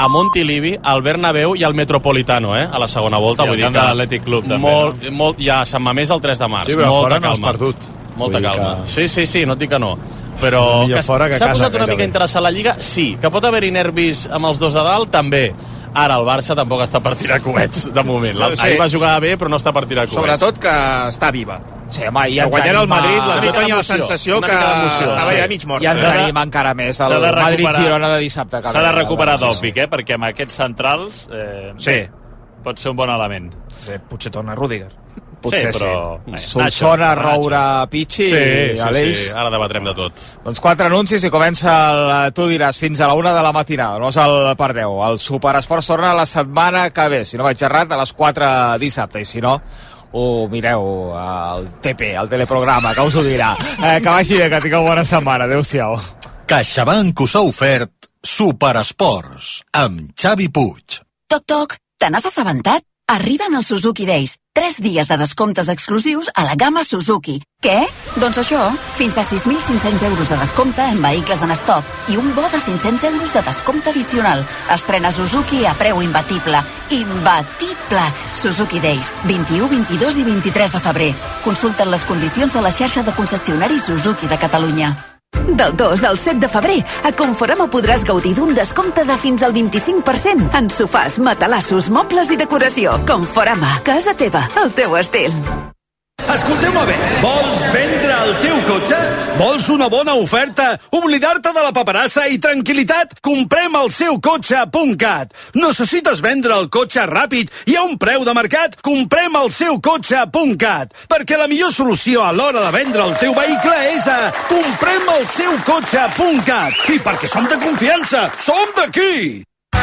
a Montilivi, al Bernabéu i al Metropolitano, a la segona volta. Sí, vull dir que l'Atlètic Club també. Molt, ja a Sant Mamés el 3 de març. Sí, però molta fora no has calma. perdut. Molta calma. Que... Sí, no et dic que no. Però s'ha posat una mica interessant la Lliga? Sí. Que pot haver-hi nervis amb els dos de dalt? També. Ara el Barça tampoc està per tirar coets, de moment. Ahir va jugar bé, però no està per tirar coets. Sobretot que està viva. Sí, home, i guanyant el Madrid, jo tenia la sensació que estava ja mig mort. I ens tenim encara més el Madrid-Girona de dissabte. S'ha de recuperar Dòpic, perquè amb aquests centrals pot ser un bon element. Potser torna Rüdiger. Potser sí, però... Solsona, Roura, Pichi i Aleix. Sí, ara debatrem de tot. Doncs 4 anuncis i comença tu diràs, fins a la 1 de la matinada, no se'l perdeu. El Superesports torna la setmana que ve, si no vaig errat, a les 4 dissabte, i si no, ho mireu al TP, al teleprograma, que us ho dirà. Que vagi bé, que tingueu bona setmana. Adéu-siau. CaixaBank us ha ofert Superesports amb Xavi Puig. Toc, te n'has assabentat? Arriben els Suzuki Days. 3 dies de descomptes exclusius a la gamma Suzuki. Què? Doncs això, fins a 6.500 euros de descompte en vehicles en estoc i un bo de 500 euros de descompte addicional. Estrena Suzuki a preu imbatible. Imbatible! Suzuki Days, 21, 22 i 23 de febrer. Consulten les condicions a la xarxa de concessionaris Suzuki de Catalunya. Del 2 al 7 de febrer, a Conforama podràs gaudir d'un descompte de fins al 25% en sofàs, matalassos, mobles i decoració. Conforama, casa teva, el teu estil. Escolteu-me bé, vols vendre el teu cotxe? Vols una bona oferta? Oblidar-te de la paperassa i tranquil·litat? Comprem el seu cotxe.cat. Necessites vendre el cotxe ràpid i a un preu de mercat? Comprem el seu cotxe.cat. Perquè la millor solució a l'hora de vendre el teu vehicle és a comprem el seu cotxe.cat. I perquè som de confiança, som d'aquí!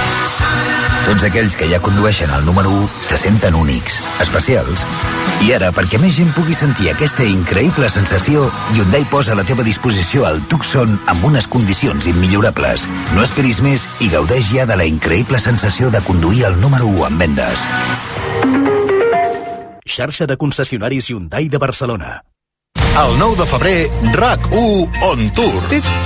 Tots aquells que ja condueixen el número 1 se senten únics, especials. I ara, perquè més gent pugui sentir aquesta increïble sensació, Hyundai posa a la teva disposició el Tucson amb unes condicions immillorables. No esperis més i gaudeix ja de la increïble sensació de conduir el número 1 en vendes. Xarxa de concessionaris Hyundai de Barcelona. El 9 de febrer, RAC1 on tour.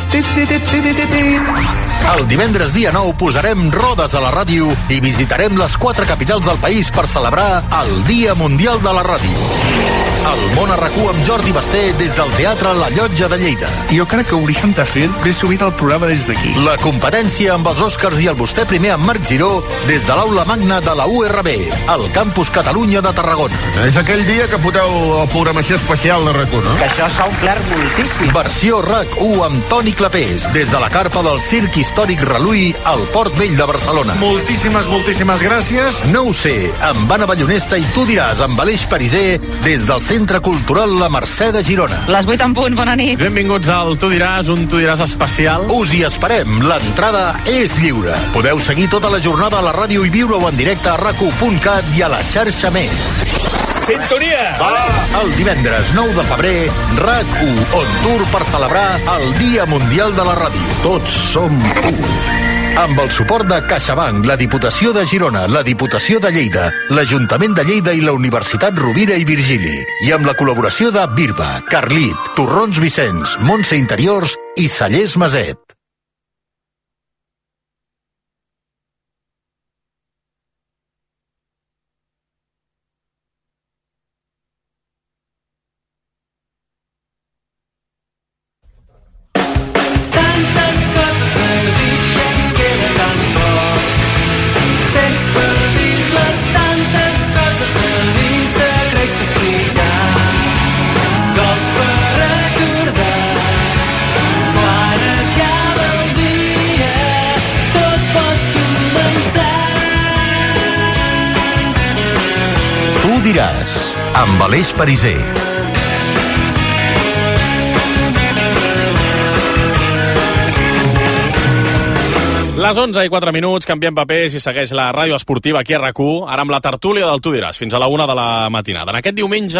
El divendres dia 9 posarem rodes a la ràdio i visitarem les 4 capitals del país per celebrar el Dia Mundial de la Ràdio. El món a RAC1 amb Jordi Basté des del Teatre La Llotja de Lleida. Jo crec que hauríem de fer més sovint el programa des d'aquí. La competència amb els Oscars i el Vostè primer amb Marc Giró des de l'Aula Magna de la URB, al Campus Catalunya de Tarragona. És aquell dia que foteu la programació especial de RAC1, no? Que això s'ha omplert moltíssim. Versió RAC1 amb Toni Clapés, des de la carpa del Circ Històric Reluí al Port Vell de Barcelona. Moltíssimes gràcies. No ho sé, amb Anna Ballonesta i tu diràs amb Aleix Pariser des del Centre Cultural La Mercè de Girona. Les 8 en punt, bona nit. Benvinguts al Tu diràs, un Tu diràs especial. Us hi esperem, l'entrada és lliure. Podeu seguir tota la jornada a la ràdio i viure-ho en directe a rac1.cat i a la xarxa Més. Sintonia! El divendres 9 de febrer, RAC1 on tour per celebrar el Dia Mundial de la Ràdio. Tots som u. Amb el suport de CaixaBank, la Diputació de Girona, la Diputació de Lleida, l'Ajuntament de Lleida i la Universitat Rovira i Virgili. I amb la col·laboració de Birba, Carlit, Torrons Vicenç, Montse Interiors i Cellers Maset. Diràs, amb Aleix Pariser. Les 11:04, canviem papers i segueix la ràdio esportiva aquí a RAC1, ara amb la tertúlia del Tu diràs, fins a la 1 de la matinada. En aquest diumenge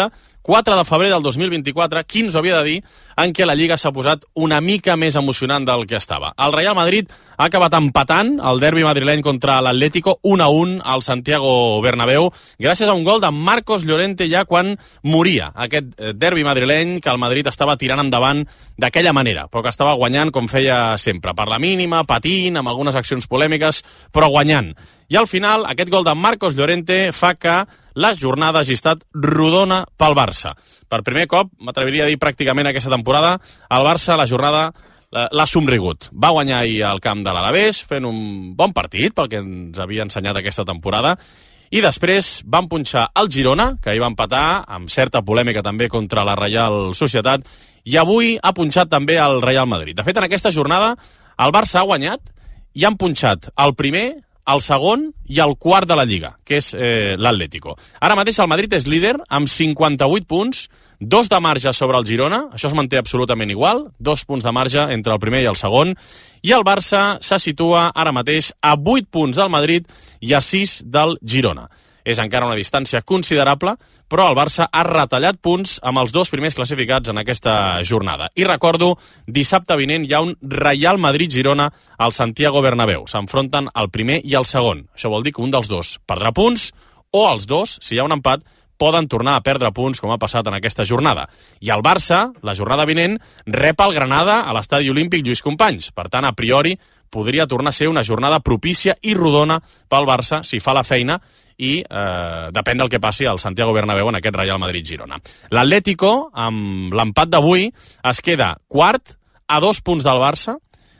4 de febrer del 2024, qui ens ho havia de dir, en què la Lliga s'ha posat una mica més emocionant del que estava. El Real Madrid ha acabat empatant el derbi madrileny contra l'Atlético 1-1 al Santiago Bernabéu, gràcies a un gol de Marcos Llorente ja quan moria aquest derbi madrileny que el Madrid estava tirant endavant d'aquella manera, però que estava guanyant com feia sempre, per la mínima, patint, amb algunes accions polèmiques, però guanyant. I al final, aquest gol de Marcos Llorente fa que la jornada hagi estat rodona pel Barça. Per primer cop, m'atreviria a dir pràcticament aquesta temporada, el Barça la jornada l'ha somrigut. Va guanyar ahir al camp de l'Alavés, fent un bon partit, pel que ens havia ensenyat aquesta temporada, i després van punxar el Girona, que hi va empatar, amb certa polèmica també contra la Reial Societat, i avui ha punxat també el Real Madrid. De fet, en aquesta jornada, el Barça ha guanyat i han punxat el primer, el segon i el quart de la Lliga, que és l'Atlético. Ara mateix el Madrid és líder amb 58 punts, 2 de marge sobre el Girona, això es manté absolutament igual, 2 punts de marge entre el primer i el segon, i el Barça se situa ara mateix a 8 punts del Madrid i a 6 del Girona. És encara una distància considerable, però el Barça ha retallat punts amb els 2 primers classificats en aquesta jornada. I recordo, dissabte vinent hi ha un Real Madrid-Girona al Santiago Bernabéu. S'enfronten el primer i el segon. Això vol dir que un dels dos perdrà punts, o els dos, si hi ha un empat, poden tornar a perdre punts, com ha passat en aquesta jornada. I el Barça, la jornada vinent, rep el Granada a l'Estadi Olímpic Lluís Companys. Per tant, a priori, podria tornar a ser una jornada propícia i rodona pel Barça si fa la feina i depèn del que passi al Santiago Bernabéu en aquest Real Madrid-Girona. L'Atlético, amb l'empat d'avui, es queda quart, a 2 punts del Barça,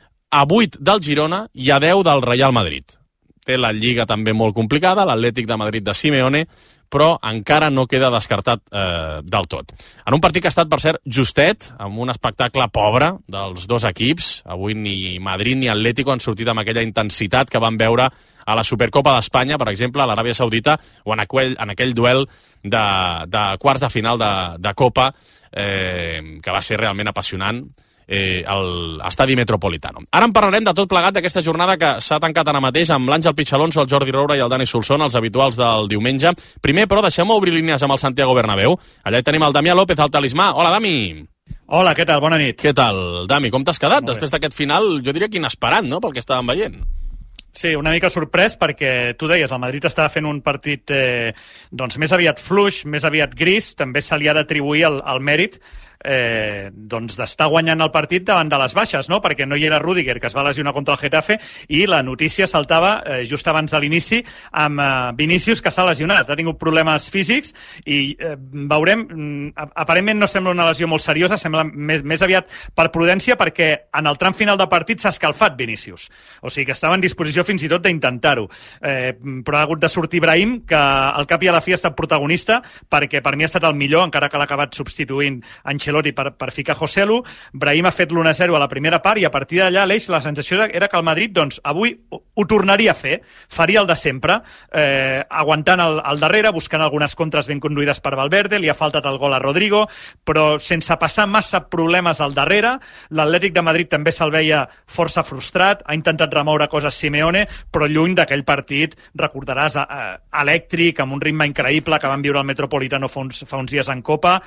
a 8 del Girona i a 10 del Real Madrid. Té la Lliga també molt complicada, l'Atlètic de Madrid de Simeone, però encara no queda descartat del tot. En un partit que ha estat, per cert, justet, amb un espectacle pobre dels dos equips. Avui ni Madrid ni Atlético han sortit amb aquella intensitat que van veure a la Supercopa d'Espanya, per exemple, a l'Aràbia Saudita, o en aquell duel de quarts de final de Copa, que va ser realment apassionant, a l'estadi Metropolitano. Ara en parlarem de tot plegat d'aquesta jornada que s'ha tancat ara mateix amb l'Àngel Pichalonso, el Jordi Roura i el Dani Solsona, els habituals del diumenge. Primer, però, deixem obrir línies amb el Santiago Bernabéu. Allà hi tenim el Damià López, el talismà. Hola, Dami! Hola, què tal? Bona nit. Què tal, Dami? Com t'has quedat després d'aquest final, jo diria que inesperat, no?, pel que estàvem veient. Sí, una mica sorprès perquè, tu deies, el Madrid estava fent un partit doncs més aviat fluix, més aviat gris, també se li ha d'atribuir el mèrit doncs d'estar guanyant el partit davant de les baixes, no? Perquè no hi era Rüdiger, que es va lesionar contra el Getafe, i la notícia saltava just abans de l'inici amb Vinícius, que s'ha lesionat, ha tingut problemes físics i veurem, aparentment no sembla una lesió molt seriosa, sembla més aviat per prudència, perquè en el tram final del partit s'ha escalfat Vinícius, o sigui que estava en disposició fins i tot d'intentar-ho, però ha hagut de sortir Brahim, que al cap i a la fi ha estat protagonista, perquè per mi ha estat el millor, encara que l'ha acabat substituint Ancelotti per ficar Joselu. Brahim ha fet l'1-0 a la primera part i a partir d'allà, Aleix, la sensació era que el Madrid doncs, avui ho tornaria a fer, faria el de sempre, aguantant al darrere, buscant algunes contres ben conduïdes per Valverde, li ha faltat el gol a Rodrigo, però sense passar massa problemes al darrere. L'Atlètic de Madrid també se'l veia força frustrat, ha intentat remoure coses Simeone, però lluny d'aquell partit, recordaràs, elèctric, amb un ritme increïble que van viure al Metropolitano fa uns dies en Copa.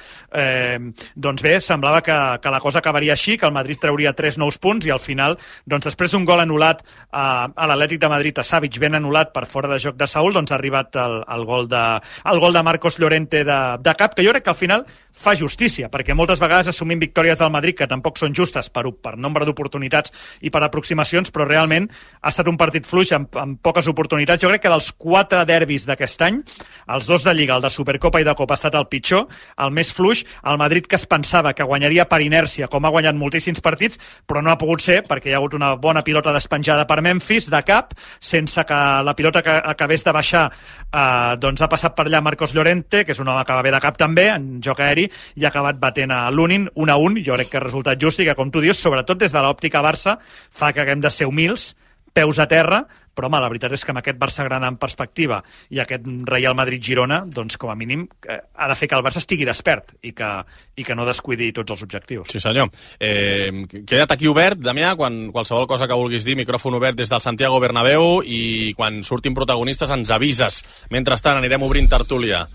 Doncs bé, semblava que la cosa acabaria així, que el Madrid trauria 3 nous punts i al final, doncs després d'un gol anul·lat a l'Atlètic de Madrid, a Savic, ben anul·lat per fora de joc de Saúl, doncs ha arribat el gol de Marcos Llorente de cap, que jo crec que al final fa justícia, perquè moltes vegades assumim victòries del Madrid que tampoc són justes per nombre d'oportunitats i per aproximacions, però realment ha estat un partit fluix amb poques oportunitats. Jo crec que dels 4 derbis d'aquest any, els 2 de Lliga, el de Supercopa i de Copa, ha estat el pitjor, el més fluix. El Madrid, que es pensava que guanyaria per inèrcia, com ha guanyat moltíssims partits, però no ha pogut ser, perquè hi ha hagut una bona pilota despenjada per Memphis, de cap, sense que la pilota que acabés de baixar doncs ha passat per allà Marcos Llorente, que és un home que va bé de cap també, en joc aeri, i ha acabat batent a l'Unin 1-1. Jo crec que ha resultat just i que, com tu dius, sobretot des de l'òptica Barça, fa que haguem de ser humils, peus a terra, però home, la veritat és que amb aquest Barça-Grana en perspectiva i aquest Real Madrid-Girona, doncs com a mínim ha de fer que el Barça estigui despert i que no descuidi tots els objectius. Sí senyor. Queda't aquí obert, Damià, qualsevol cosa que vulguis dir, micròfon obert des del Santiago Bernabéu, i quan surtin protagonistes ens avises. Mentrestant anirem obrint tertúlia.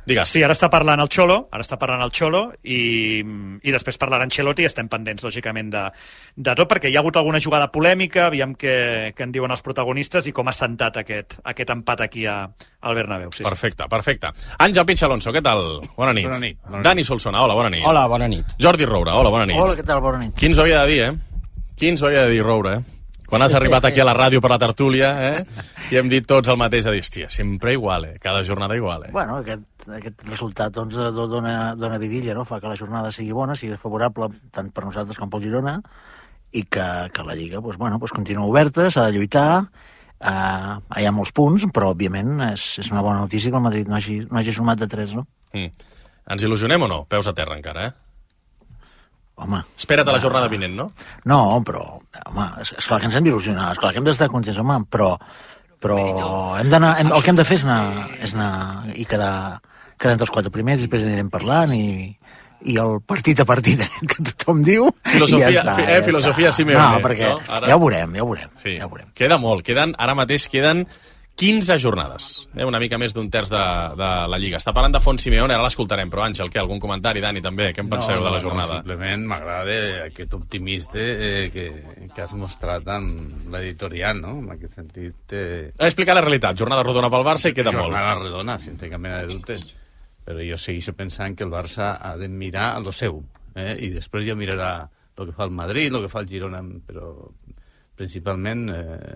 Digues. Sí, ara està parlant el Xolo i després parlarà Ancelotti i estem pendents, lògicament, de tot, perquè hi ha hagut alguna jugada polèmica, aviam què en diuen els protagonistes i com ha sentat aquest empat aquí al Bernabéu. Sí, perfecte. Àngel Pinx Alonso, què tal? Bona nit. Dani Solsona, hola, bona nit. Hola, bona nit. Jordi Roura, hola, bona nit. Hola, què tal, bona nit. Qui ens ho havia de dir, Qui ens ho havia de dir, Roura, Quan has arribat aquí a la ràdio per la tertúlia, i hem dit tots el mateix, a dir, hòstia, sempre igual, cada jornada igual, Bueno, aquest resultat doncs, dona vidilla, no? Fa que la jornada sigui bona, sigui favorable tant per nosaltres com pel Girona, i que la Lliga continua oberta, s'ha de lluitar, hi ha molts punts, però òbviament és una bona notícia que el Madrid no hagi sumat de 3, no? Ens il·lusionem o no? Peus a terra encara, Home... Espera't a la jornada vinent, no? No, però, home, esclar que ens hem d'il·lusionar, esclar que hem d'estar contents, home, però hem d'anar, el que hem de fer és anar i quedar entre els 4 primers, després anirem parlant i el partit a partit que tothom diu... Filosofia Simeone. No, perquè ja ho veurem. Sí. Queda molt, ara mateix queden 15 jornades, una mica més d'un terç de la Lliga. Està parlant de Font Simeone, ara l'escoltarem, però Àngel, què? Algun comentari, Dani, també? Què en penseu de la jornada? No, simplement m'agrada aquest optimista que has mostrat en l'editorial, no? En aquest sentit... Explicar la realitat, jornada rodona pel Barça i queda molt. Jornada rodona, sense cap mena de dubte. Però jo segueixo pensant que el Barça ha de mirar a lo seu, i després ja mirarà el que fa el Madrid, el que fa el Girona, però principalment...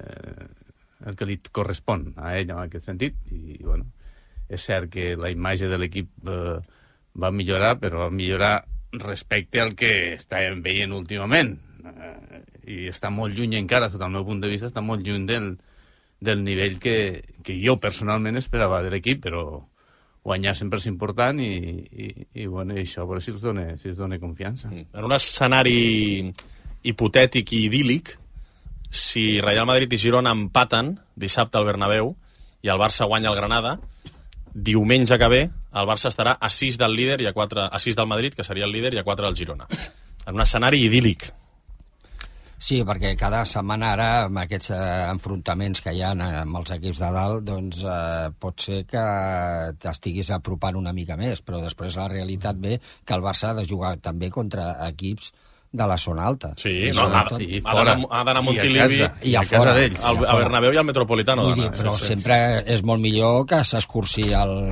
el que li correspon a ell en aquest sentit, i bueno, és cert que la imatge de l'equip va millorar, però va millorar respecte al que estàvem veient últimament, i està molt lluny encara, sota el meu punt de vista, està molt lluny del nivell que jo personalment esperava de l'equip, però guanyar sempre és important i bueno, i això a veure si us dona confiança. En un escenari hipotètic i idíl·lic, si Real Madrid i Girona empaten dissabte al Bernabéu i el Barça guanya el Granada, diumenge que ve el Barça estarà a 6 del líder i a 6 del Madrid, que seria el líder, i a 4 del Girona. En un escenari idíl·lic. Sí, perquè cada setmana ara, amb aquests enfrontaments que hi ha amb els equips de dalt, doncs pot ser que t'estiguis apropant una mica més, però després la realitat ve que el Barça ha de jugar també contra equips de la zona alta. Sí, ha d'anar a Montilivi i a casa d'ells. A Bernabéu i al Metropolitano. Però sempre és molt millor que s'escurci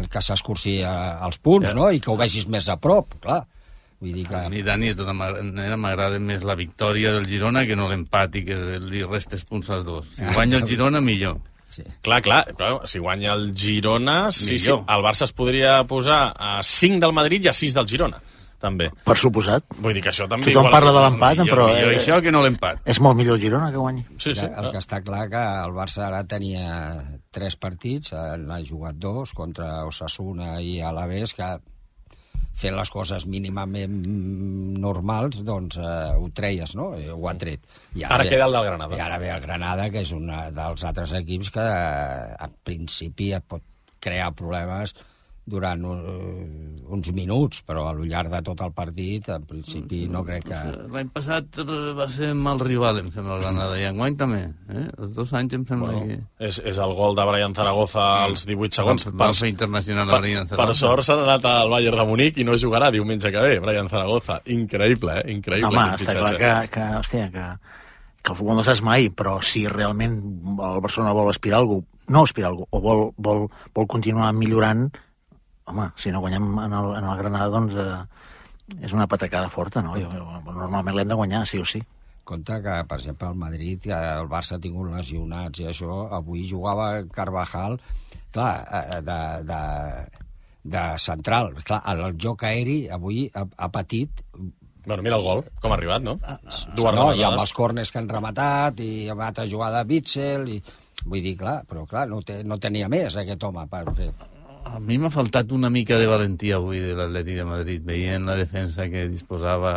els punts, no? I que ho vegis més a prop, clar. Vull dir que... A mi, Dani, de tota manera m'agrada més la victòria del Girona que no l'empat i que li restes punts als dos. Si guanya el Girona, millor. Sí. Clar, si guanya el Girona, el Barça es podria posar a 5 del Madrid i a 6 del Girona. També. Per suposat. Vull dir que això també... Tothom parla de l'empat, però... Millor això que no l'empat. És molt millor el Girona que guanyi. Sí. El que està clar que el Barça ara tenia 3 partits, n'ha jugat 2 contra Osasuna i Alavés, que fent les coses mínimament normals, doncs ho treies, no? Ho han tret. Ara queda el del Granada. I ara ve el Granada, que és un dels altres equips que en principi pot crear problemes durant uns minuts, però a lo llarg de tot el partit, en principi no crec que... L'any passat va ser mal rival, em sembla, el Granada, i enguany també. Els 2 anys em sembla que... És el gol de Brian Zaragoza als 18 segons. Va fer internacional a Brian Zaragoza. Per sort s'ha anat al Bayern de Munic i no jugarà diumenge que ve, Brian Zaragoza. Increïble, Increïble. Home, està clar que el futbol no saps mai, però si realment el Barcelona vol aspirar a alguna o vol continuar millorant, home, si no guanyem en el Granada, doncs és una patacada forta, no? Normalment l'hem de guanyar, sí o sí. Compte que, per exemple, el Madrid, el Barça ha tingut lesionats i això, avui jugava Carvajal, clar, de central. Clar, el joc aeri avui ha patit... Bueno, mira el gol, com ha arribat, no? I amb els córners que han rematat, i amb l'altra jugada de Witzel, i... Vull dir, clar, però clar, no tenia més aquest home per fer... A mi m'ha faltat una mica de valentia avui de l'Atlètic de Madrid, veient la defensa que disposava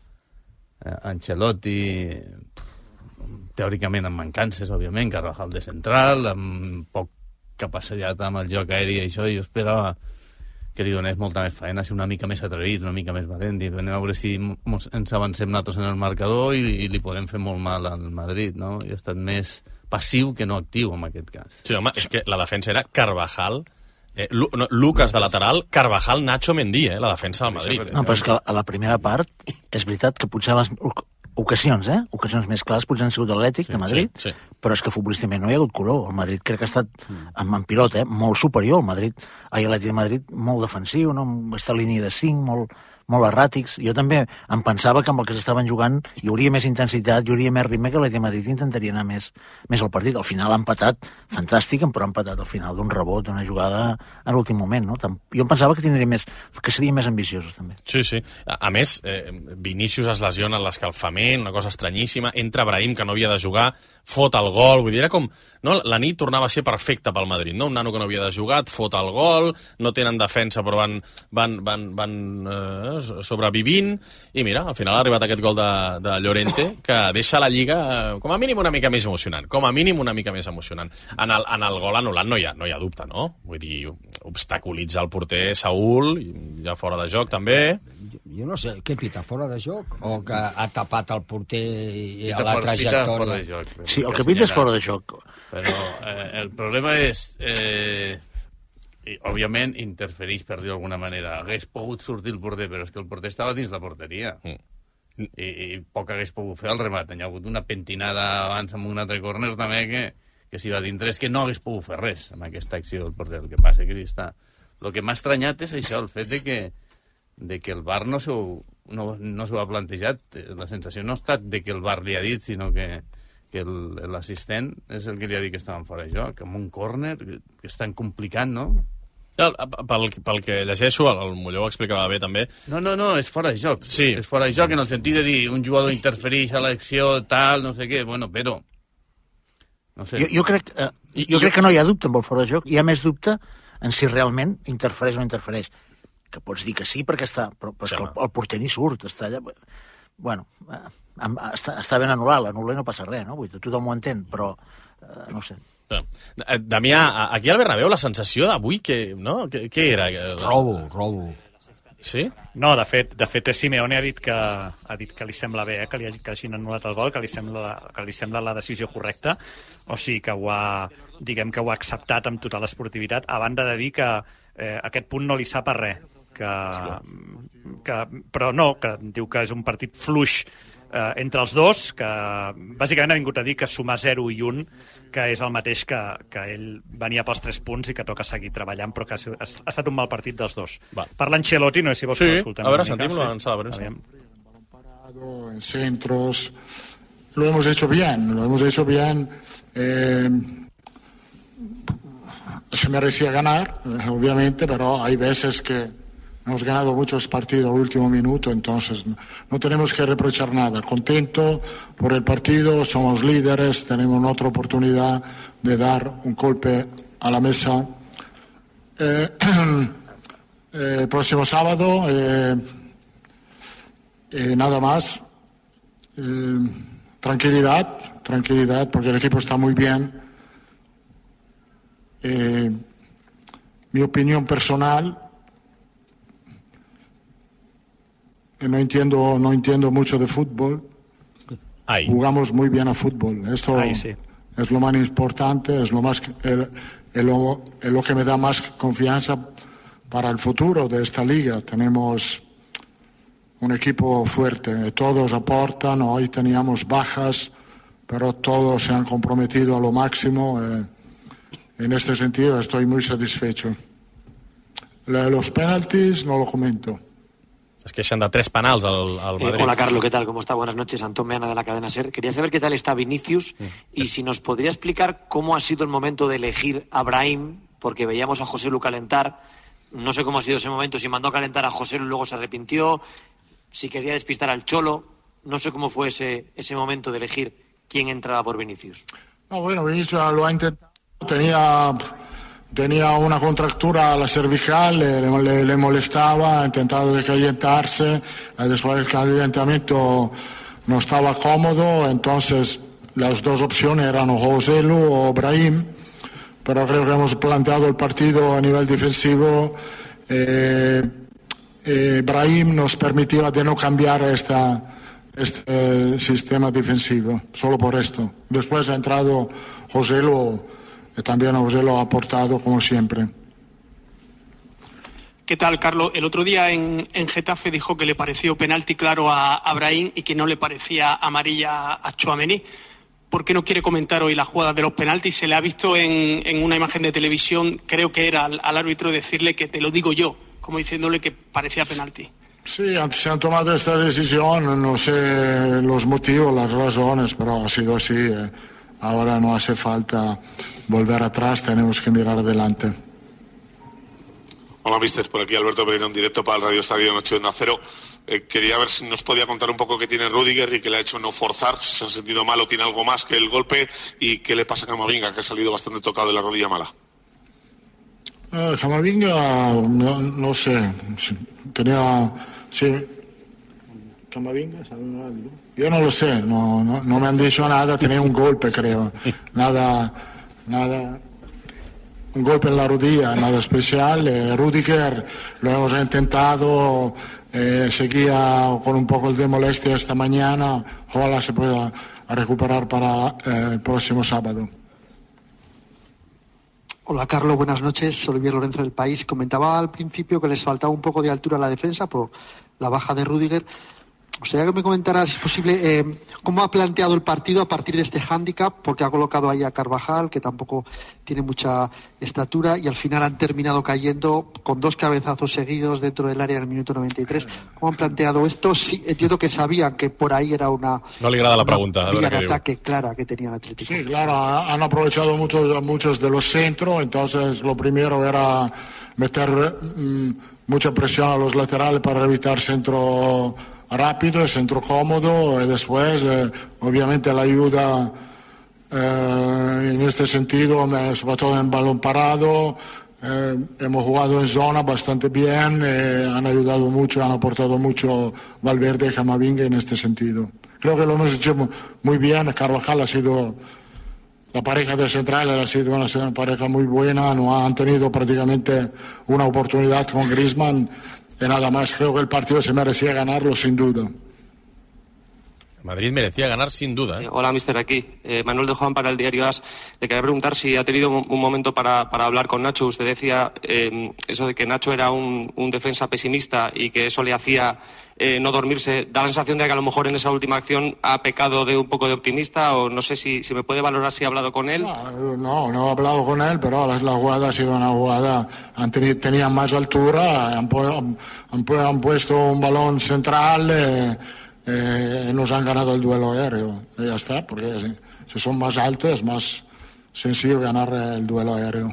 Ancelotti, teòricament amb mancances, òbviament, Carvajal de central, amb poc capacitat amb el joc aeri i això, i jo esperava que li donés molta més feina, ser una mica més atrevit, una mica més valent, i anem a veure si ens avancem nosaltres en el marcador i li podem fer molt mal al Madrid, no? I ha estat més passiu que no actiu en aquest cas. Sí, home, és que la defensa era Carvajal, Lucas de lateral, Carvajal, Nacho, Mendy, la defensa del Madrid. No, però és que a la primera part és veritat que potser les ocasions més clares potser han sigut l'Atlètic de Madrid, però és que futbolísticament no hi ha hagut color. El Madrid crec que ha estat en pilot molt superior. L'Atlètic de Madrid molt defensiu, no? Aquesta línia de 5 molt erràtics. Jo també em pensava que amb el que s'estaven jugant hi hauria més intensitat, hi hauria més ritme, que l'Atlètic de Madrid intentaria anar més al partit. Al final ha empatat, fantàstic, però ha empatat al final d'un rebot, d'una jugada en l'últim moment, no? Jo em pensava que seria més ambiciosos, també. Sí. A més, Vinícius es lesiona en l'escalfament, una cosa estranyíssima, entra Brahim, que no havia de jugar, fot el gol, vull dir, era com... No? La nit tornava a ser perfecta pel Madrid, no? Un nano que no havia de jugar, fot el gol, no tenen defensa, però van sobrevivint, i mira, al final ha arribat aquest gol de Llorente, que deixa la Lliga com a mínim una mica més emocionant. En el gol anul·lat no hi ha dubte, no? Vull dir, obstaculitza el porter Saúl, ja fora de joc també. Jo no sé, què pita, fora de joc? O que ha tapat el porter i a la trajectòria? Sí, el que pita és fora de joc. Però el problema és... òbviament interfereix, per dir d'alguna manera. Hagués pogut sortir el porter, però és que el porter estava dins la porteria. I poc hagués pogut fer el remat. Hi ha hagut una pentinada abans amb un altre córner també que s'hi va dintre. És que no hagués pogut fer res amb aquesta acció del porter. El que passa que sí està. El que m'ha estranyat és això, el fet de que el VAR no s'ho ha plantejat. La sensació no ha estat de que el VAR li ha dit, sinó que l'assistent és el que li ha dit que estaven fora de joc, amb un córner que estan complicant, no? Pel que llegeixo, el Molló ho explicava bé també. No, és fora de joc. Sí. És fora de joc en el sentit de dir un jugador interfereix a l'acció, tal, no sé què, bueno, però... No sé. Jo crec que no hi ha dubte amb el fora de joc, hi ha més dubte en si realment interfereix o no interfereix. Que pots dir que sí perquè està... Però és que el porter ni surt, està allà... Bueno, està ben anul·lat, l'anul·la i no passa res, no? Vull dir, tothom ho entén, però no ho sé. Damià, aquí al Bernabéu la sensació d'avui, no? Què era? Robo. Sí? No, de fet Simeone ha dit que li sembla bé, que hagin anul·lat el gol, que li sembla la decisió correcta, o sigui que ho ha acceptat amb total esportivitat, a banda de dir que aquest punt no li sap a res, però no, que diu que és un partit fluix entre els dos, que bàsicament ha vingut a dir que sumar 0 i 1 que és el mateix que ell venia pels 3 punts i que toca seguir treballant, però que ha estat un mal partit dels dos. Parla Ancelotti, no sé si vols que l'escoltem. A veure, sentim-lo en sala de premsa. En centros, lo hemos hecho bien. Se merecía ganar, obviamente, pero hay veces que hemos ganado muchos partidos al último minuto, entonces no tenemos que reprochar nada. Contento por el partido, somos líderes, tenemos una otra oportunidad de dar un golpe a la mesa. El próximo sábado, nada más. Tranquilidad, porque el equipo está muy bien. Mi opinión personal, no entiendo mucho de fútbol. Jugamos muy bien a fútbol. Esto es lo más importante, es lo que me da más confianza para el futuro de esta liga. Tenemos un equipo fuerte, todos aportan, hoy teníamos bajas, pero todos se han comprometido a lo máximo. En este sentido estoy muy satisfecho. Los penaltis no lo comento. Es queixen de 3 penals al Madrid. Hola, Carlos, ¿qué tal? ¿Cómo está? Buenas noches, Antón Meana de la cadena SER. Quería saber qué tal está Vinícius y si nos podría explicar cómo ha sido el momento de elegir a Brahim, porque veíamos a Joselu calentar. No sé cómo ha sido ese momento, si mandó a calentar a Joselu y luego se arrepintió, si quería despistar al Cholo. No sé cómo fue ese momento de elegir quién entraba por Vinícius. No, bueno, Vinícius lo ha intentado. Tenía una contractura a la cervical, le molestaba, ha intentado de calentarse, después del calentamiento no estaba cómodo, entonces las dos opciones eran o Joselu o Brahim, pero creo que hemos planteado el partido a nivel defensivo. Brahim nos permitía de no cambiar este sistema defensivo, solo por esto. Después ha entrado Joselu. También José lo ha aportado como siempre. ¿Qué tal, Carlos? El otro día en Getafe dijo que le pareció penalti claro a Brahim y que no le parecía amarilla a Tchouaméni. ¿Por qué no quiere comentar hoy las jugadas de los penaltis? Se le ha visto en una imagen de televisión, creo que era al árbitro, decirle que te lo digo yo, como diciéndole que parecía penalti. Sí, se han tomado esta decisión, no sé los motivos, las razones, pero ha sido así. Ahora no hace falta volver atrás, tenemos que mirar adelante. Hola, mister, por aquí Alberto Pereira en directo para el Radio Estadio Noche de Onda Cero. Quería ver si nos podía contar un poco qué tiene Rüdiger y qué le ha hecho no forzar, si se ha sentido mal o tiene algo más que el golpe, y qué le pasa a Camavinga, que ha salido bastante tocado de la rodilla mala. Camavinga, no sé, tenía... Sí. Camavinga, yo no lo sé, no me han dicho nada, tenía un golpe, creo. Nada, un golpe en la rodilla, nada especial. Rüdiger lo hemos intentado, seguía con un poco de molestia esta mañana, ojalá se pueda recuperar para el próximo sábado. Hola Carlos, buenas noches. Olivier Lorenzo del País. Comentaba al principio que les faltaba un poco de altura a la defensa por la baja de Rüdiger. O sea, que me comentaras, si es posible, cómo ha planteado el partido a partir de este hándicap, porque ha colocado ahí a Carvajal, que tampoco tiene mucha estatura, y al final han terminado cayendo con 2 cabezazos seguidos dentro del área en el minuto 93. ¿Cómo han planteado esto? Sí, entiendo que sabían que por ahí era una... No le agrada la pregunta. Vía de ataque clara que tenía el Atlético. Sí, claro, han aprovechado muchos de los centros, entonces lo primero era meter mucha presión a los laterales para evitar centro rápido, el centro cómodo, y después obviamente la ayuda en este sentido, sobre todo en balón parado, hemos jugado en zona bastante bien, han ayudado mucho, han aportado mucho Valverde y Camavinga en este sentido. Creo que lo hemos hecho muy bien. Carvajal ha sido, la pareja de centrales ha sido una pareja muy buena, no han tenido prácticamente una oportunidad con Griezmann. Y nada más, creo que el partido se merecía ganarlo sin duda. Madrid merecía ganar sin duda. Hola, mister, aquí. Manuel de Juan para el diario AS. Le quería preguntar si ha tenido un momento para hablar con Nacho. Usted decía eso de que Nacho era un defensa pesimista y que eso le hacía no dormirse. Da la sensación de que a lo mejor en esa última acción ha pecado de un poco de optimista, o no sé si me puede valorar si ha hablado con él. No he hablado con él, pero la jugada ha sido una jugada, tenían más altura, han puesto un balón central, nos han ganado el duelo aéreo, y ya está, porque si son más altos es más sencillo ganar el duelo aéreo.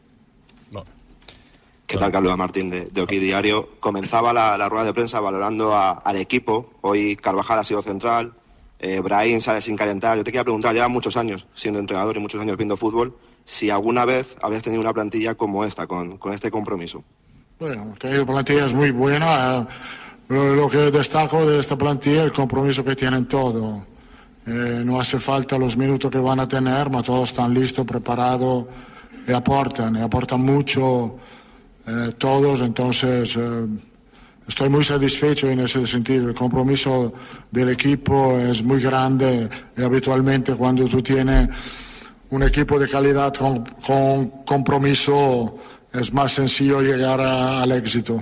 ¿Qué tal, Carlos Martín de Oki Diario? Comenzaba la rueda de prensa valorando al equipo. Hoy Carvajal ha sido central, Brahim sale sin calentar. Yo te quería preguntar, llevas muchos años siendo entrenador y muchos años viendo fútbol, si alguna vez habías tenido una plantilla como esta, con este compromiso. Bueno, he tenido plantillas muy buenas. Lo que destaco de esta plantilla es el compromiso que tienen todos. No hace falta los minutos que van a tener, pero todos están listos, preparados y aportan mucho todos. Entonces estoy muy satisfecho en ese sentido. El compromiso del equipo es muy grande y habitualmente cuando tú tienes un equipo de calidad con compromiso es más sencillo llegar al éxito.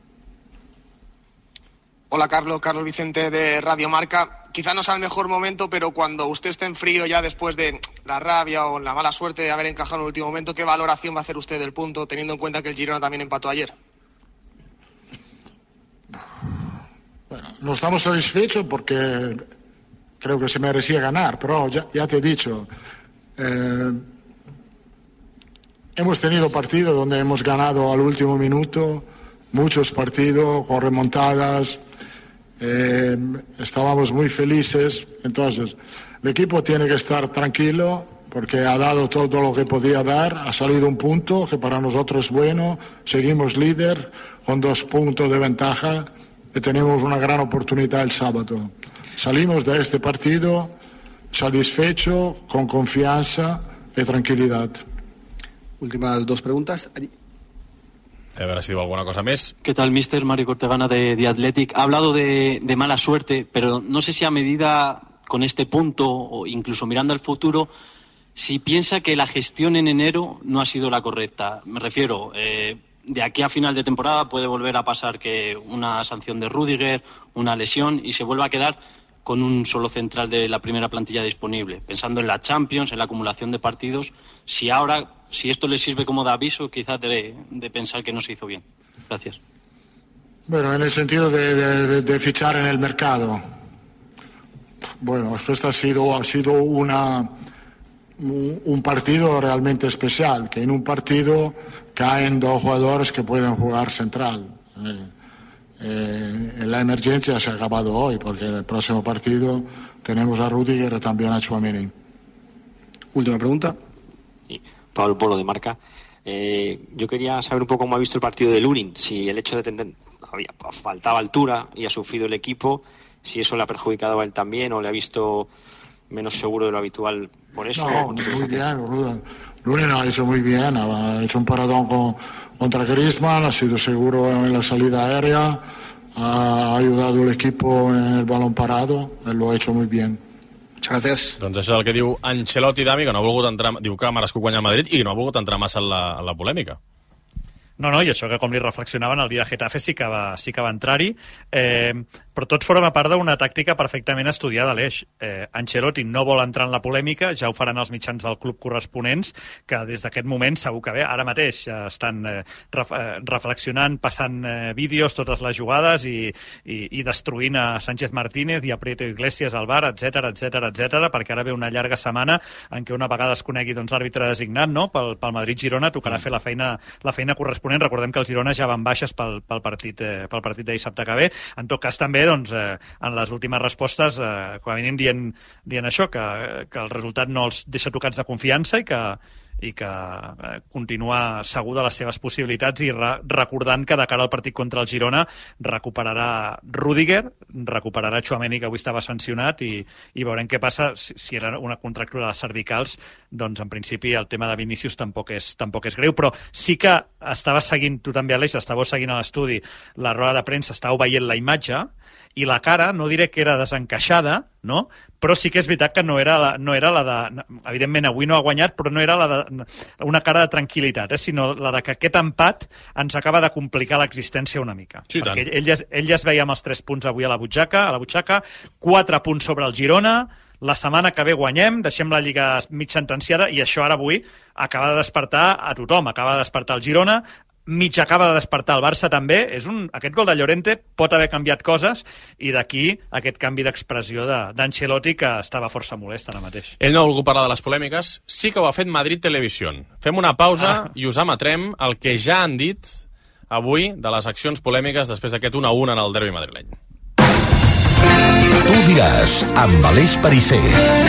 Hola Carlos Vicente de Radio Marca. Quizá no sea el mejor momento, pero cuando usted esté en frío ya después de la rabia o la mala suerte de haber encajado en el último momento, ¿qué valoración va a hacer usted del punto, teniendo en cuenta que el Girona también empató ayer? Bueno, no estamos satisfechos porque creo que se merecía ganar, pero ya te he dicho, hemos tenido partidos donde hemos ganado al último minuto, muchos partidos con remontadas. Estábamos muy felices, entonces el equipo tiene que estar tranquilo porque ha dado todo lo que podía dar, ha salido un punto que para nosotros es bueno, seguimos líder con 2 puntos de ventaja y tenemos una gran oportunidad el sábado. Salimos de este partido satisfecho, con confianza y tranquilidad. Últimas 2 preguntas. A ver si digo alguna cosa más. ¿Qué tal, mister? Mario Cortegana de Athletic. Ha hablado de mala suerte, pero no sé si a medida con este punto o incluso mirando al futuro, si piensa que la gestión en enero no ha sido la correcta. Me refiero, de aquí a final de temporada puede volver a pasar que una sanción de Rüdiger, una lesión, y se vuelva a quedar con un solo central de la primera plantilla disponible. Pensando en la Champions, en la acumulación de partidos, si esto le sirve como de aviso, quizás de pensar que no se hizo bien. Gracias. Bueno, en el sentido de fichar en el mercado. Bueno, esto ha sido un partido realmente especial, que en un partido caen dos jugadores que pueden jugar central. La emergencia se ha acabado hoy, porque en el próximo partido tenemos a Rüdiger y también a Tchouaméni. Última pregunta. Sí, Pablo Polo de Marca. Yo quería saber un poco cómo ha visto el partido de Lunin, si el hecho de faltaba altura y ha sufrido el equipo, si eso le ha perjudicado a él también o le ha visto menos seguro de lo habitual por eso. No, muy bien, Lunin ha hecho muy bien, ha hecho un paradón contra Griezmann, ha sido seguro en la salida aérea, ha ayudado al equipo en el balón parado, él lo ha hecho muy bien. Gràcies. Doncs això és el que diu Ancelotti, Dami, que no ha volgut entrar, diu que ha merescut guanyar a Madrid i que no ha volgut entrar massa en la polèmica. No, i això que com li reflexionaven el dia de Getafe sí que va entrar-hi, però tot forma part d'una tàctica perfectament estudiada, Aleix. Ancelotti no vol entrar en la polèmica, ja ho faran els mitjans del club corresponents, que des d'aquest moment segur que bé, ara mateix estan reflexionant, passant vídeos, totes les jugades i destruint a Sánchez Martínez i a Prieto Iglesias al bar, etc, perquè ara ve una llarga setmana en què una vegada es conegui l'àrbitre designat, no? Pel Madrid-Girona tocarà fer la feina corresponent. Recordem que el Girona ja van baixes pel partit de dissabte que ve. En tot cas, també, doncs, en les últimes respostes, com a mínim dient això, que el resultat no els deixa tocats de confiança i que continua segur de les seves possibilitats i recordant que de cara al partit contra el Girona recuperarà Rüdiger, recuperarà Tchouaméni, que avui estava sancionat, i veurem què passa. Si era una contractura de les cervicals, doncs en principi el tema de Vinícius tampoc és greu, però sí que estava seguint, tu també, Aleix, estàveu seguint a l'estudi la roda de premsa, estàveu veient la imatge, i la cara, no diré que era desencaixada, no? Però sí que és veritat que no era la de... Evidentment, avui no ha guanyat, però no era una cara de tranquil·litat, sinó la de que aquest empat ens acaba de complicar l'existència una mica. Sí, perquè ell ja es veia amb els 3 punts avui a la butxaca, 4 punts sobre el Girona, la setmana que ve guanyem, deixem la Lliga mig sentenciada, i això ara avui acaba de despertar a tothom, acaba de despertar el Girona, mig acaba de despertar el Barça també. Aquest gol de Llorente pot haver canviat coses, i d'aquí aquest canvi d'expressió d'Ancelotti, que estava força molest ara mateix. Ell no ha volgut parlar de les polèmiques, sí que ho ha fet Madrid Televisión. Fem una pausa i us emetrem el que ja han dit avui de les accions polèmiques després d'aquest 1-1 en el derbi madrileny. Tu diràs, amb Aleix Perisser.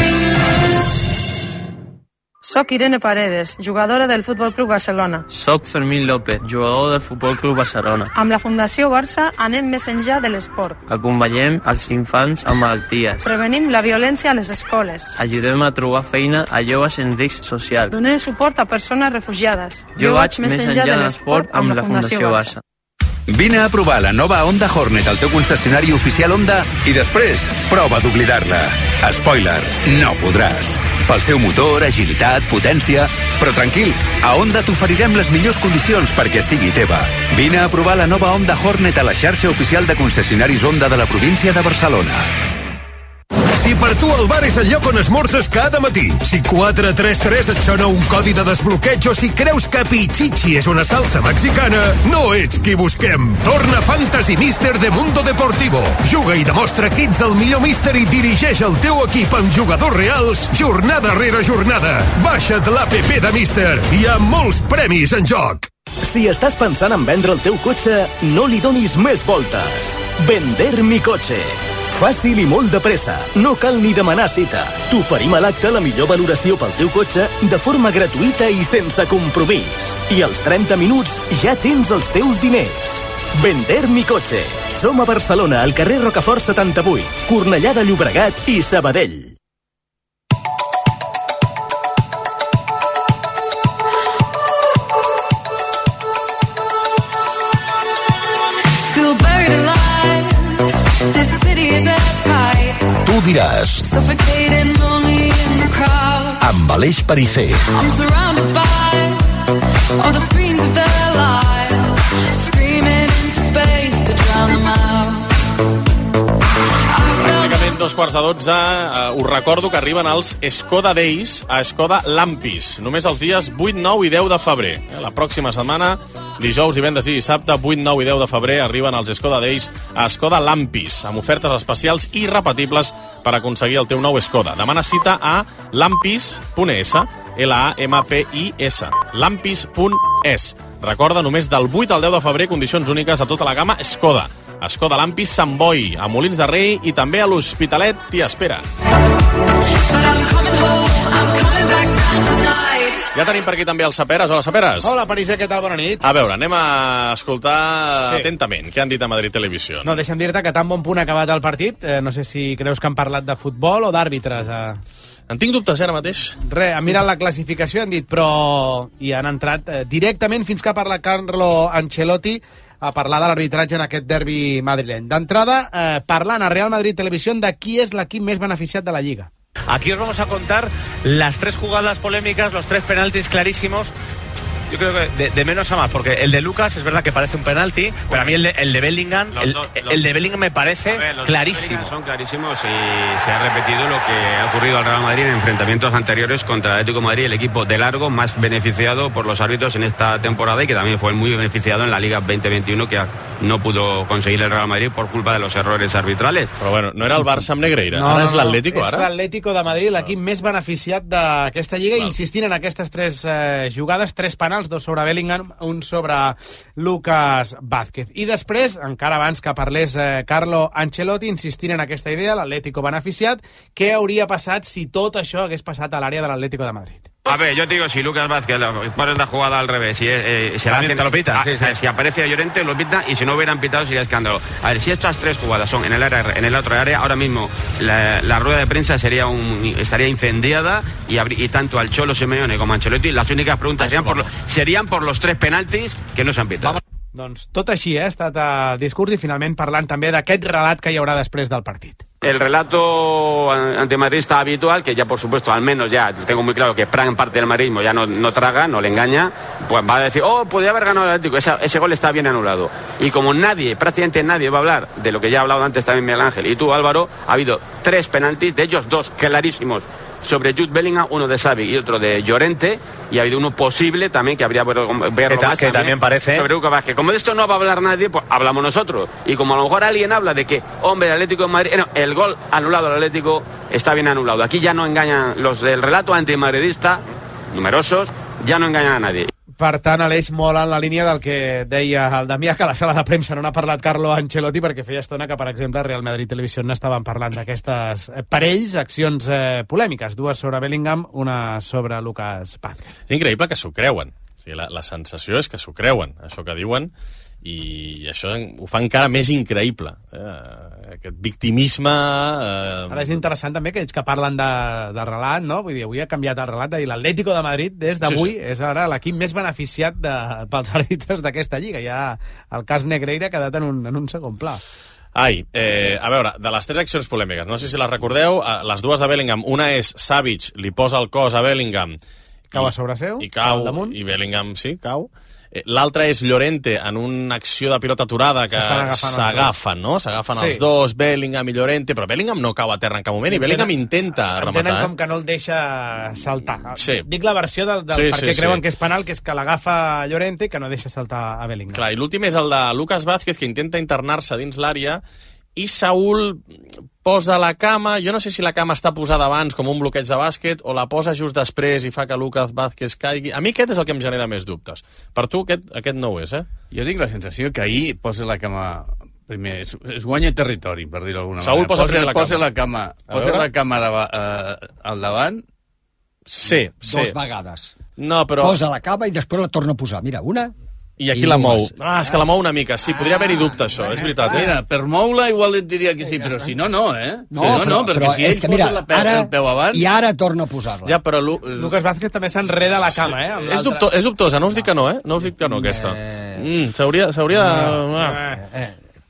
Soc Irene Paredes, jugadora del Futbol Club Barcelona. Soc Fermín López, jugador del Futbol Club Barcelona. Amb la Fundació Barça anem més enllà de l'esport. Acompanyem els infants amb malalties. Prevenim la violència a les escoles. Ajudem a trobar feina a joves en risc social. Donem suport a persones refugiades. Jo vaig més enllà de l'esport amb la Fundació Barça. Vine a provar la nova Honda Hornet al teu concessionari oficial Honda i després prova d'oblidar-la. Spoiler, no podràs. Pel seu motor, agilitat, potència... Però tranquil, a Honda t'oferirem les millors condicions perquè sigui teva. Vine a provar la nova Honda Hornet a la xarxa oficial de concessionaris Honda de la província de Barcelona. Si per tu el bar és el lloc on esmorzes cada matí, si 433 et sona un codi de desbloqueig o si creus que Pichichi és una salsa mexicana, no ets qui busquem. Torna Fantasy Mister de Mundo Deportivo. Juga i demostra que ets el millor míster i dirigeix el teu equip amb jugadors reals jornada rere jornada. Baixa't l'APP de Mister. Hi ha molts premis en joc. Si estàs pensant en vendre el teu cotxe, no li donis més voltes. Vender mi cotxe. Fàcil i molt de pressa. No cal ni demanar cita. T'oferim a l'acte la millor valoració pel teu cotxe de forma gratuïta i sense compromís. I als 30 minuts ja tens els teus diners. Vender mi cotxe. Som a Barcelona, al carrer Rocafort 78, Cornellà de Llobregat i Sabadell. Tu diràs, amb Aleix Perisser. 11:45, us recordo que arriben els Skoda Days a Skoda Lampis, només els dies 8, 9 i 10 de febrer. La pròxima setmana, dijous, divendres i dissabte, 8, 9 i 10 de febrer, arriben els Skoda Days a Skoda Lampis, amb ofertes especials i irrepetibles per aconseguir el teu nou Skoda. Demana cita a lampis.es, Lampis, lampis.es. Recorda, només del 8 al 10 de febrer, condicions úniques a tota la gamma Skoda. Skoda Lampis Sant Boi, a Molins de Rei i també a l'Hospitalet t'hi espera. Ja tenim per aquí també els Saperes. Hola, Saperes. Hola, París, què tal? Bona nit. A veure, anem a escoltar atentament què han dit a Madrid Televisió. No, deixa'm dir-te que tan bon punt ha acabat el partit. No sé si creus que han parlat de futbol o d'àrbitres. En tinc dubtes ara mateix. Han mirat la classificació, han dit, però... I han entrat directament fins que ha parlat Carlo Ancelotti a parlar de l'arbitratge en aquest derbi madrileny. D'entrada, parlant a Real Madrid Televisió de qui és l'equip més beneficiat de la Lliga. Aquí os vamos a contar las 3 jugadas polémicas, los 3 penaltis clarísimos. Yo creo que de menos a más, porque el de Lucas es verdad que parece un penalti, pero a mí el de Bellingham, el de Bellingham me parece clarísimo. Son clarísimos y se ha repetido lo que ha ocurrido al Real Madrid en enfrentamientos anteriores contra el Atlético de Madrid, el equipo de largo más beneficiado por los árbitros en esta temporada y que también fue muy beneficiado en la Liga 2021 que no pudo conseguir el Real Madrid por culpa de los errores arbitrales. Però bueno, no era el Barça amb Negreira, ara és l'Atlético, ara? És l'Atlético de Madrid, l'equip més beneficiat d'aquesta Lliga, insistint en aquestes 3 jugades, 3 penals, 2 sobre Bellingham, un sobre Lucas Vázquez. I després, encara abans que parlés Carlo Ancelotti, insistint en aquesta idea, l'Atlético beneficiat, què hauria passat si tot això hagués passat a l'àrea de l'Atlético de Madrid? A ver, yo te digo, si Lucas Vázquez pones la jugada al revés, si te lo pita, si aparece Llorente lo pita y si no hubieran pitado sería escándalo. A ver, si estas 3 jugadas son en el otro área, ahora mismo la rueda de prensa estaría incendiada y tanto al Cholo Simeone como a Ancelotti las únicas preguntas serían por los 3 penaltis que no s'han pitado. Doncs tot així ha estat el discurs i finalment parlant també d'aquest relat que hi haurà després del partit. El relato antimadridista habitual, que ya por supuesto al menos ya tengo muy claro que gran parte del madridismo ya no traga, no le engaña, pues va a decir, podría haber ganado el Atlético, ese gol está bien anulado. Y como prácticamente nadie va a hablar de lo que ya ha hablado antes también Miguel Ángel y tú, Álvaro, ha habido 3 penaltis, de ellos 2 clarísimos sobre Jude Bellingham, uno de Xavi y otro de Llorente, y ha habido uno posible también que habría que también parece sobre Lucas Vázquez. Como de esto no va a hablar nadie, pues hablamos nosotros. Y como a lo mejor alguien habla de que, hombre, el Atlético de Madrid, el gol anulado al Atlético está bien anulado. Aquí ya no engañan los del relato antimadridista, numerosos, ya no engañan a nadie. Per tant, Aleix, molt en la línia del que deia el Damià, que a la sala de premsa no n'ha parlat Carlo Ancelotti, perquè feia estona que, per exemple, Real Madrid Televisió n'estaven parlant d'aquestes parells, accions polèmiques, 2 sobre Bellingham, una sobre Lucas Vázquez. És increïble que s'ho creuen. O sigui, la sensació és que s'ho creuen, això que diuen, i això ho fa encara més increïble. Aquest victimisme... Ara és interessant també que ells que parlen de relat, no? Vull dir, avui ha canviat el relat de dir l'Atlético de Madrid des d'avui és ara l'equip més beneficiat pels àrbitres d'aquesta lliga. Ja el cas Negreira ha quedat en un segon pla. A veure, de les 3 accions polèmiques, no sé si les recordeu, les 2 de Bellingham, una és Savic, li posa el cos a Bellingham, cau a sobre seu, i cau damunt, i Bellingham sí, cau. L'altra és Llorente en una acció de pilota aturada que s'agafen, no? S'agafen els dos, Bellingham i Llorente, però Bellingham no cau a terra en cap moment i Bellingham intenta rematar. Entenen com que no el deixa saltar. Dic la versió del perquè creuen que és penal, que és que l'agafa Llorente i que no deixa saltar a Bellingham. Clar, i l'últim és el de Lucas Vázquez, que intenta internar-se dins l'àrea i Saúl posa la cama, jo no sé si la cama està posada abans com un bloqueig de bàsquet o la posa just després i fa que Lucas Vázquez caigui. A mi aquest és el que em genera més dubtes. Per tu aquest no ho és, eh? Jo tinc la sensació que ahir posa la cama primer, es guanya territori, per dir-ho d'alguna manera. Saúl posa la cama al davant. Sí. Dos vegades. No, però... Posa la cama i després la torna a posar. Mira, una... I aquí la mou. És que la mou una mica. Sí, podria haver-hi dubte, això, és veritat. Mira, per mou-la igual et diria que sí, però si no, eh? No, perquè si ell posa el peu abans... I ara torna a posar-la. Ja, però... Lucas Vázquez també s'enreda la cama, eh? És dubtosa, no us dic que no, eh? No us dic que no, aquesta. S'hauria de...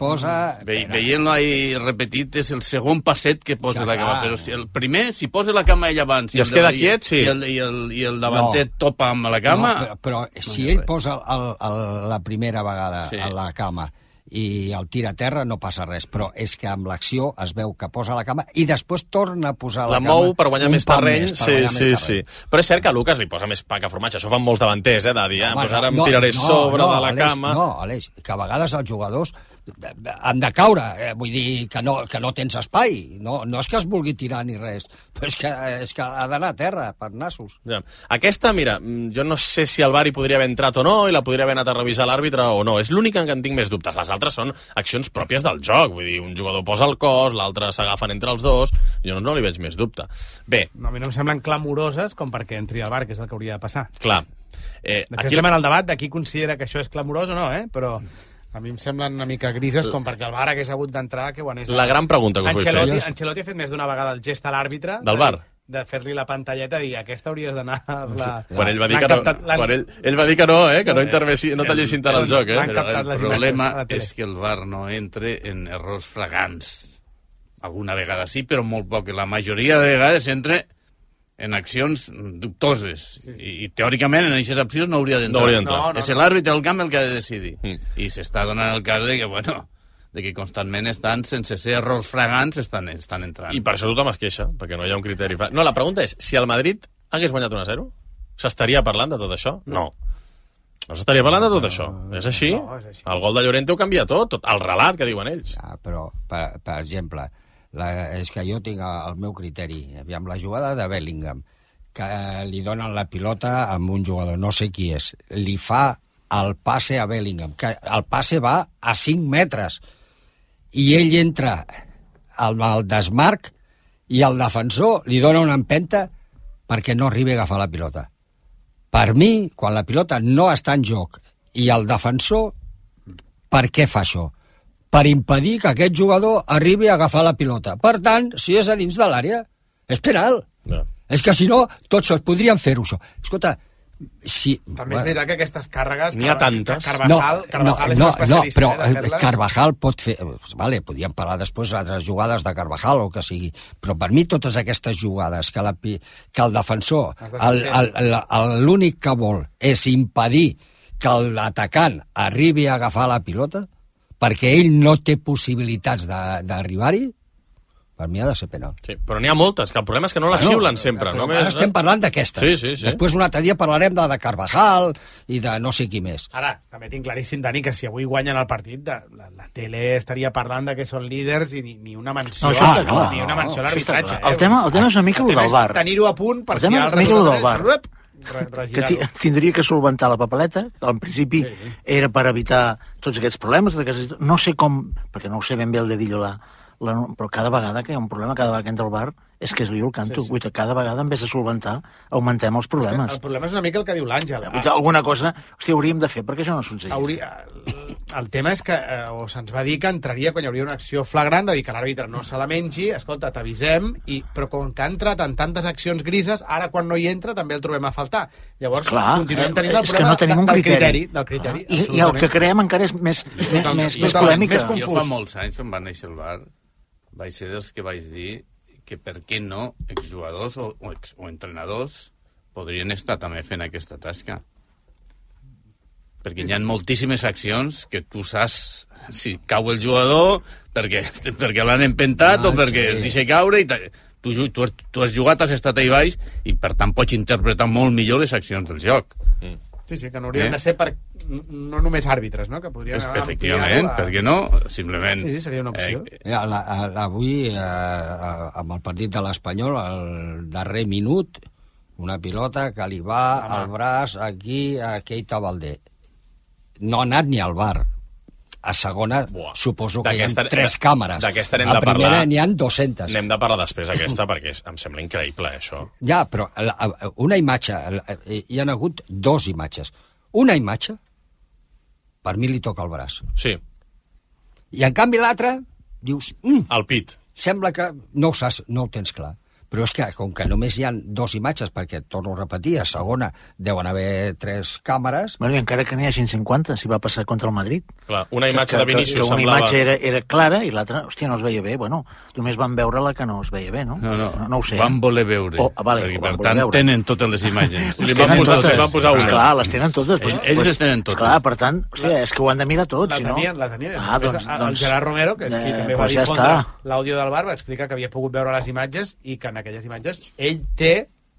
Veient-lo ahí repetit és el segon passet que posa la cama, però si el primer, si posa la cama ell abans i es queda quiet, sí, i el davanter topa amb la cama... Però si ell posa la primera vegada a la cama i el tira a terra, no passa res. Però és que amb l'acció es veu que posa la cama i després torna a posar la cama. La mou per guanyar més terreny. Sí. Però és cert que a Lucas li posa més pa que formatge. Això fan molts davanters, de dir, doncs ara em tiraré sobre de la cama. No, Aleix, que a vegades els jugadors han de caure, vull dir que no tens espai. No és que es vulgui tirar ni res, però és que ha d'anar a terra per nassos. Ja. Aquesta, mira, jo no sé si el VAR hi podria haver entrat o no, i la podria haver anat a revisar l'àrbitre o no. És l'únic en què en tinc més dubtes. Les altres són accions pròpies del joc. Vull dir, un jugador posa el cos, l'altre s'agafen entre els dos. Jo no li veig més dubte. Bé. No, a mi no em semblen clamoroses com perquè entri al VAR, que és el que hauria de passar. Clar. Aquí estem en el debat de qui considera que això és clamorós o no, però a mi em semblen una mica grises com perquè el VAR hagués hagut d'entrar, que quan és... La gran pregunta que us vull fer. Ancelotti ha fet més d'una vegada el gest a l'àrbitre del VAR, de fer-li la pantalleta i dir, aquesta hauries d'anar... Quan ell va dir que no, ell va dir que no, que no intervessi, no tallessin tant el joc. El problema és que el VAR no entre en errors fragants. Alguna vegada sí, però molt poc. La majoria de vegades entra en accions dubtoses. I teòricament en aquestes accions no hauria d'entrar. És l'àrbitre del camp el que ha de decidir. I s'està donant el cas de que constantment estan, sense ser errors fragants, estan entrant. I per això tothom es queixa, perquè no hi ha un criteri. No, la pregunta és, si el Madrid hagués guanyat 1-0, s'estaria parlant de tot això? No. No s'estaria parlant de tot això. És així? El gol de Llorente ho canvia tot, el relat que diuen ells. Però, per exemple... és que jo tinc el meu criteri. Aviam, la jugada de Bellingham, que li donen la pilota amb un jugador, no sé qui és, li fa el passe a Bellingham, que el passe va a 5 metres, i ell entra al desmarc i el defensor li dona una empenta perquè no arribi a agafar la pilota. Per mi, quan la pilota no està en joc i el defensor, per què fa això? Per impedir que aquest jugador arribi a agafar la pilota. Per tant, si és a dins de l'àrea, és penal. No. És que si no, tots podrien fer-ho, això. Escolta, si... També és veritat que aquestes càrregues... N'hi ha tantes. Carvajal és un especialista. No, però Carvajal pot fer... Vale, podríem parlar després d'altres jugades de Carvajal o que sigui, però per mi totes aquestes jugades que el defensor, l'únic que vol és impedir que l'atacant arribi a agafar la pilota, perquè ell no té possibilitats d'arribar-hi, per mi ha de ser penal. Sí, però n'hi ha moltes, que el problema és que no les xiulen sempre. Ara estem parlant d'aquestes. Sí. Després un altre dia parlarem de Carvajal i de no sé qui més. Ara, també tinc claríssim, Dani, que si avui guanyen el partit, la tele estaria parlant de que són líders i ni una menció ni una menció a l'arbitratge. El tema és una mica el del VAR. Tenir-ho a punt per si el resultat... que tindria que solventar la papeleta, en principi era per evitar tots aquests problemes, no sé com, perquè no ho sé ben bé el dedillo però cada vegada que hi ha un problema, cada vegada que entra al bar, és que es liu el canto. Cada vegada, en vez de solventar, augmentem els problemes. El problema és una mica el que diu l'Àngel. Alguna cosa, hauríem de fer, perquè això no succeeix. El tema és que se'ns va dir que entraria quan hi hauria una acció flagrant, de dir que l'àrbitre no se la mengi, escolta, t'avisem, però com que ha entrat en tantes accions grises, ara quan no hi entra també el trobem a faltar. Llavors, continuem tenint el problema del criteri. I el que creem encara és més polèmica. Jo fa molts anys, quan va néixer el VAR, vaig ser dels que vaig dir que per què no exjugadors o entrenadors podrien estar també fent aquesta tasca. Perquè hi ha moltíssimes accions que tu saps si cau el jugador perquè l'han empentat o perquè es deixa caure i tu has jugat, has estat ahí baix i per tant pots interpretar molt millor les accions del joc. Sí, que no haurien de ser no només àrbitres, no? Que podrien efectivament, per què no? Simplement... Sí, seria una opció. Avui, amb el partit de l'Espanyol, al darrer minut, una pilota que li va al braç aquí a Keita Valdé. No ha anat ni al VAR. A segona, suposo que hi ha 3 càmeres. D'aquesta n'hem de parlar. A primera n'hi ha 200. N'hem de parlar després, aquesta, perquè em sembla increïble, això. Ja, però una imatge... Hi ha hagut 2 imatges. Una imatge, per mi li toca el braç. Sí. I en canvi l'altra, dius... El pit. Sembla que no ho saps, no ho tens clar. Però és que, com que només hi ha 2 imatges, perquè, torno a repetir, a segona deuen haver 3 càmeres... Bueno, i encara que n'hi hagin 50, si va passar contra el Madrid. Clar, una imatge de Vinícius semblava... Una imatge era clara i l'altra, hòstia, no es veia bé. Bueno, només van veure la que no es veia bé, no? No ho sé. Van voler veure. Perquè, per tant, tenen totes les imatges. Li van posar unes. Clar, les tenen totes. Ells les tenen totes. Clar, per tant, hòstia, és que ho han de mirar tots, si no... La tenien. El Gerard Romero, que és qui també va difondre l'àudio del bar, va explicar que havia pogut veure les imatges i que en aquelles imatges ell té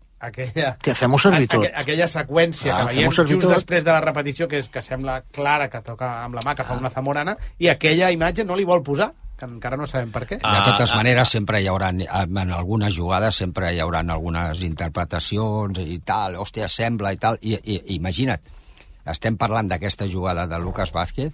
fem-ho servir tot. Aquella seqüència que veiem just després de la repetició, que sembla clara, que toca amb la mà, que fa una Zamorana, i aquella imatge no li vol posar, que encara no sabem per què. De totes maneres, sempre hi haurà, en algunes jugades, sempre hi haurà algunes interpretacions i tal, hòstia, sembla i tal, i imagina't, estem parlant d'aquesta jugada de Lucas Vázquez,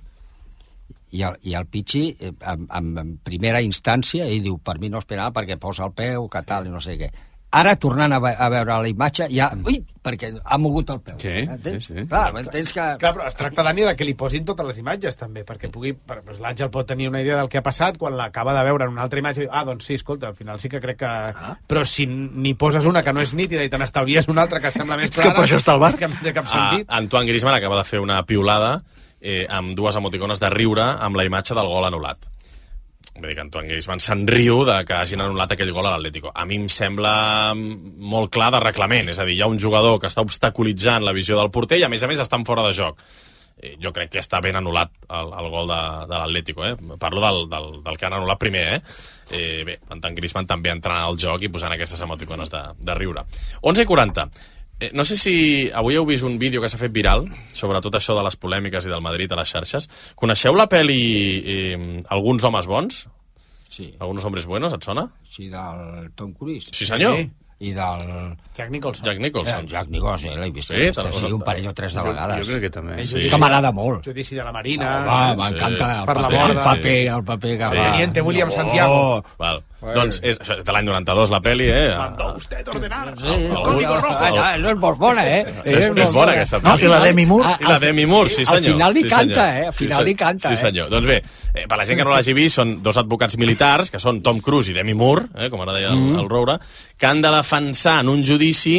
i el Pichi, en primera instància, ell diu, per mi no és penal perquè posa el peu, que tal, i no sé què. Ara, tornant a veure la imatge, ja... Ui, perquè ha mogut el peu. Sí. Clar, entens que... Clar, però es tracta, Dani, que li posin totes les imatges, també, perquè l'Àngel pot tenir una idea del que ha passat quan l'acaba de veure en una altra imatge i diu, doncs sí, escolta, al final sí que crec que... Però si n'hi poses una que no és nítida i te n'estalvies una altra que sembla més clara... És que per això està al bar. Que no té cap sentit. Antoine Griezmann acaba de fer una piulada amb 2 emoticones de riure amb la imatge del gol anul·lat. Vull dir que Antoine Griezmann se'n riu de que hagin anul·lat aquell gol a l'Atlético. A mi em sembla molt clar de reglament, és a dir, hi ha un jugador que està obstaculitzant la visió del porter i a més estan fora de joc. Jo crec que està ben anul·lat el gol de l'Atlético, Parlo del que han anul·lat primer, Bé, Antoine Griezmann també entrant al joc i posant aquestes emoticones de riure. 11:40. No sé si avui heu vist un vídeo que s'ha fet viral sobre tot això de les polèmiques i del Madrid a les xarxes. Coneixeu la pel·li Alguns homes bons? Sí. Algunos hombres buenos, et sona? Sí, del Tom Cruise. Sí, senyor. Sí. I del... Jack Nicholson. Jack Nicholson, l'he vist. Sí, un parell o 3 de vegades. Jo crec que també. És que m'agrada molt. Judici de la Marina. M'encanta el paper que fa. Teniente William Santiago. Doncs és de l'any 92, la pel·li, Mandó usted ordenar el código rojo. No és molt bona, És bona aquesta pel·li. I la Demi Moore. I la Demi Moore, sí senyor. Al final li canta, Al final li canta, Sí senyor. Doncs bé, per la gent que no l'hagi vist, són 2 advocats militars, que són Tom Cruise i Demi Moore, com ara deia el Roure, que han de defensar en un judici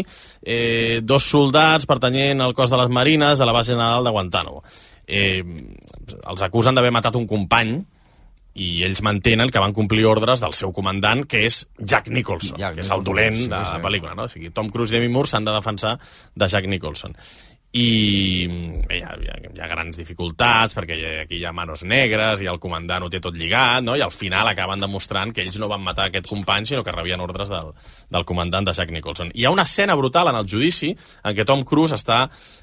2 soldats pertanyent al cos de les Marines a la base general de Guantánamo. Els acusen d'haver matat un company i ells mantenen que van complir ordres del seu comandant, que és Jack Nicholson, que és el dolent de la pel·lícula, no? O sigui, Tom Cruise i Demi Moore s'han de defensar de Jack Nicholson. I hi ha grans dificultats, perquè aquí hi ha manos negres i el comandant ho té tot lligat, no? I al final acaben demostrant que ells no van matar aquest company, sinó que rebien ordres del comandant de Jack Nicholson. Hi ha una escena brutal en el judici en què Tom Cruise està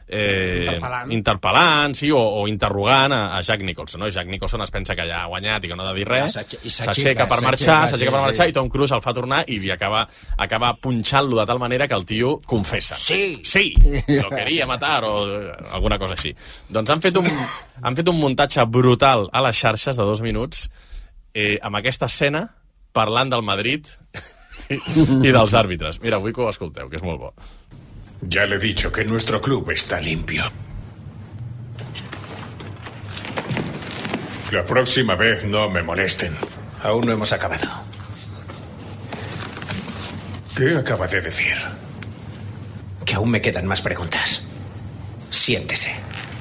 interpel·lant o interrogant a Jack Nicholson, no? I Jack Nicholson es pensa que ja ha guanyat i que no ha de dir res, s'aixeca per marxar i Tom Cruise el fa tornar i li acaba punxant-lo de tal manera que el tio confessa. Sí, lo quería matar o alguna cosa així. Doncs han fet un muntatge brutal a les xarxes de 2 minuts amb aquesta escena parlant del Madrid y dels árbitros. Mira, vull que ho escolteu, que és molt bo. Ya le he dicho que nuestro club está limpio. La próxima vez no me molesten. Aún no hemos acabado. ¿Qué acaba de decir? Que aún me quedan más preguntas. Siéntese.